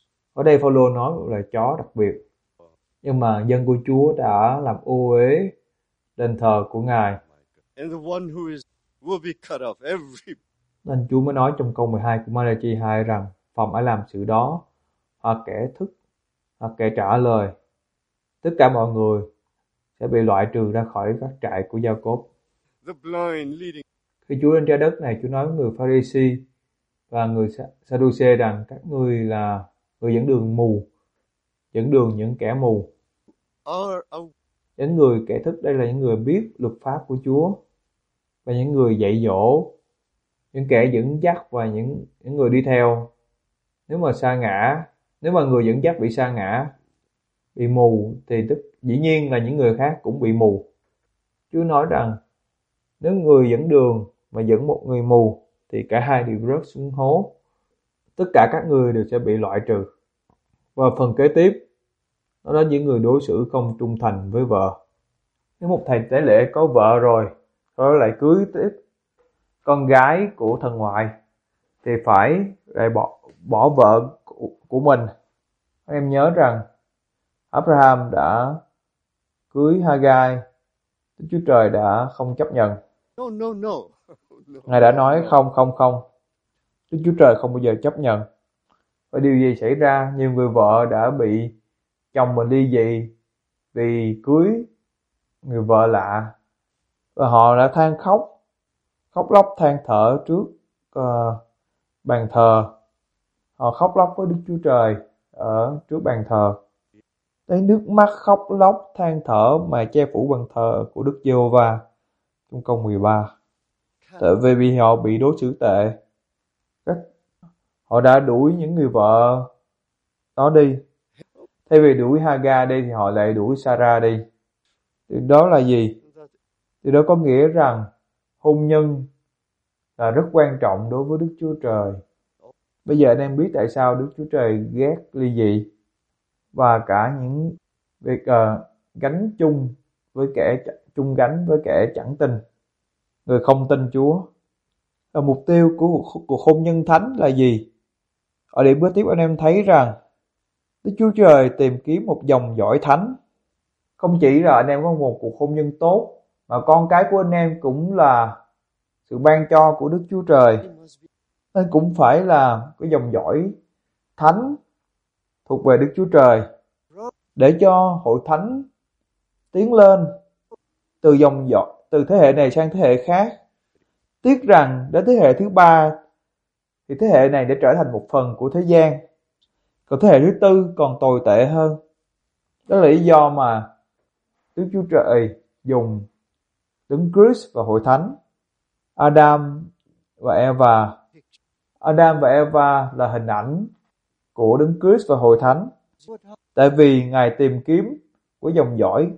Ở đây Phaolô nói một loài chó đặc biệt. Nhưng mà dân của Chúa đã làm ô uế đền thờ của Ngài. And the one who is will be cut off. Every Nên Chúa mới nói trong câu mười hai của Malachi hai rằng phòng ai làm sự đó, hoặc kẻ thức, hoặc kẻ trả lời, tất cả mọi người sẽ bị loại trừ ra khỏi các trại của Gia-cốp. the blind leading. Khi Chúa lên trái đất này, Chúa nói với người Pha-ri-si và người Sa-đu-xê rằng các ngươi là người dẫn đường mù, dẫn đường những kẻ mù. Are a Những người kẻ thức đây là những người biết luật pháp của Chúa và những người dạy dỗ, những kẻ dẫn dắt và những những người đi theo. Nếu mà sa ngã, nếu mà người dẫn dắt bị sa ngã, bị mù thì tức dĩ nhiên là những người khác cũng bị mù. Chúa nói rằng nếu người dẫn đường mà dẫn một người mù thì cả hai đều rớt xuống hố. Tất cả các người đều sẽ bị loại trừ. Và phần kế tiếp, đó là những người đối xử không trung thành với vợ. Nếu một thầy tế lễ có vợ rồi, rồi lại cưới tiếp con gái của thần ngoại thì phải lại bỏ bỏ vợ của, của mình. Em nhớ rằng Abraham đã cưới Hagai, Đức Chúa Trời đã không chấp nhận. no no no. no. Ngài đã nói không không không. Đức Chúa Trời không bao giờ chấp nhận. Và điều gì xảy ra? Nhiều người vợ đã bị chồng mình ly dị vì cưới người vợ lạ. Và họ đã than khóc, khóc lóc than thở trước uh, bàn thờ. Họ khóc lóc với Đức Chúa Trời ở trước bàn thờ. Lấy nước mắt khóc lóc than thở mà che phủ bàn thờ của Đức Giê-hô-va trong câu mười ba. Tại vì họ bị đối xử tệ. Họ đã đuổi những người vợ đó đi. Thay vì đuổi Hagar đi thì họ lại đuổi Sarah đi. Điều đó là gì? Điều đó có nghĩa rằng hôn nhân là rất quan trọng đối với Đức Chúa Trời. Bây giờ anh em biết tại sao Đức Chúa Trời ghét ly dị và cả những việc uh, gánh chung với kẻ chung gánh với kẻ chẳng tin, người không tin Chúa. Và mục tiêu của cuộc hôn nhân thánh là gì? Ở điểm bước tiếp anh em thấy rằng Đức Chúa Trời tìm kiếm một dòng dõi thánh. Không chỉ là anh em có một cuộc hôn nhân tốt, mà con cái của anh em cũng là sự ban cho của Đức Chúa Trời. Nên cũng phải là cái dòng dõi thánh thuộc về Đức Chúa Trời. Để cho hội thánh tiến lên từ dòng dõi, từ thế hệ này sang thế hệ khác. Tiếc rằng đến thế hệ thứ ba thì thế hệ này đã trở thành một phần của thế gian. Còn thế hệ thứ tư còn tồi tệ hơn. Đó là lý do mà Đức Chúa Trời dùng Đấng Christ và hội thánh. Adam và Eva. Adam và Eva là hình ảnh của Đấng Christ và hội thánh. Tại vì Ngài tìm kiếm của dòng dõi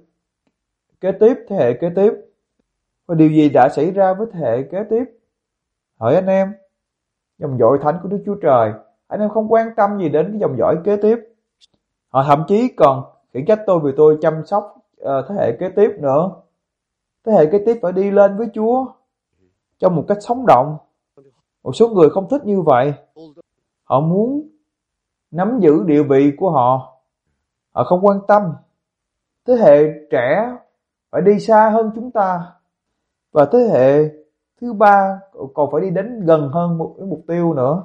kế tiếp, thế hệ kế tiếp. Và điều gì đã xảy ra với thế hệ kế tiếp? Hỏi anh em, dòng dõi thánh của Đức Chúa Trời, anh em không quan tâm gì đến cái dòng dõi kế tiếp. Họ thậm chí còn khiển trách tôi vì tôi chăm sóc uh, thế hệ kế tiếp nữa. Thế hệ kế tiếp phải đi lên với Chúa trong một cách sống động. Một số người không thích như vậy. Họ muốn nắm giữ địa vị của họ. Họ không quan tâm. Thế hệ trẻ phải đi xa hơn chúng ta. Và thế hệ thứ ba còn phải đi đến gần hơn một cái mục tiêu nữa.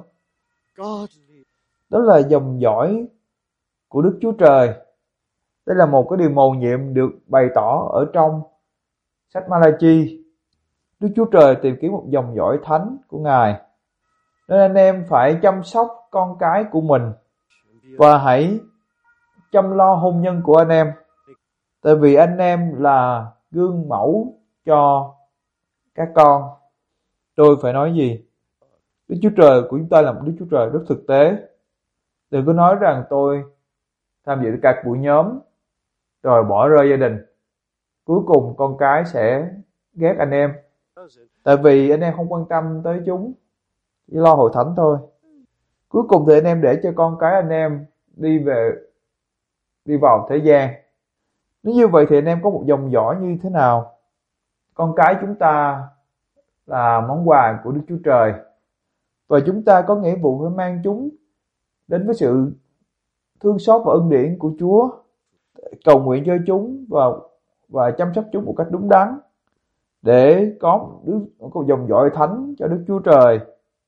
Đó là dòng dõi của Đức Chúa Trời. Đây là một cái điều mầu nhiệm được bày tỏ ở trong sách Malachi. Đức Chúa Trời tìm kiếm một dòng dõi thánh của Ngài. Nên anh em phải chăm sóc con cái của mình và hãy chăm lo hôn nhân của anh em. Tại vì anh em là gương mẫu cho các con. Tôi phải nói gì? Đức Chúa Trời của chúng ta là một Đức Chúa Trời rất thực tế. Đừng có nói rằng tôi tham dự các buổi nhóm rồi bỏ rơi gia đình. Cuối cùng con cái sẽ ghét anh em. Tại vì anh em không quan tâm tới chúng, chỉ lo hội thánh thôi. Cuối cùng thì anh em để cho con cái anh em đi về đi vào thế gian. Nếu như vậy thì anh em có một dòng dõi như thế nào? Con cái chúng ta là món quà của Đức Chúa Trời, và chúng ta có nghĩa vụ phải mang chúng đến với sự thương xót và ân điển của Chúa, cầu nguyện cho chúng và và chăm sóc chúng một cách đúng đắn để có đứa có dòng dõi thánh cho Đức Chúa Trời.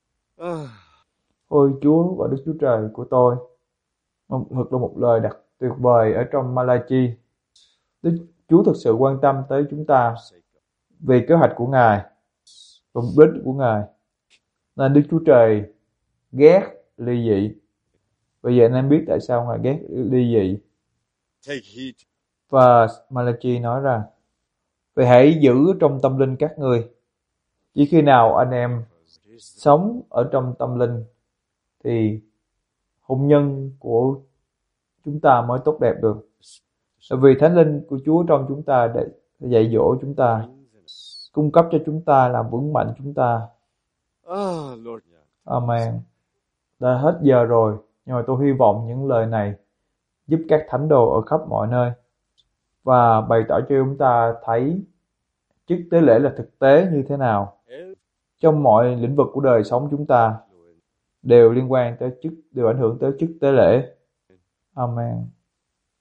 Ôi Chúa và Đức Chúa Trời của tôi, thật là một lời đặc tuyệt vời ở trong Malachi. Đức Chúa thực sự quan tâm tới chúng ta vì kế hoạch của Ngài và mục đích của Ngài. Nên Đức Chúa Trời ghét ly dị. Bây giờ anh em biết tại sao Ngài ghét ly dị. Và Malachi nói rằng: vậy hãy giữ trong tâm linh các ngươi. Chỉ khi nào anh em sống ở trong tâm linh thì hôn nhân của chúng ta mới tốt đẹp được. Bởi vì Thánh Linh của Chúa trong chúng ta để dạy dỗ chúng ta, cung cấp cho chúng ta, làm vững mạnh chúng ta. Amen. Đã hết giờ rồi, nhưng mà tôi hy vọng những lời này giúp các thánh đồ ở khắp mọi nơi và bày tỏ cho chúng ta thấy chức tế lễ là thực tế như thế nào. Trong mọi lĩnh vực của đời sống chúng ta đều liên quan tới chức, đều ảnh hưởng tới chức tế lễ. Amen.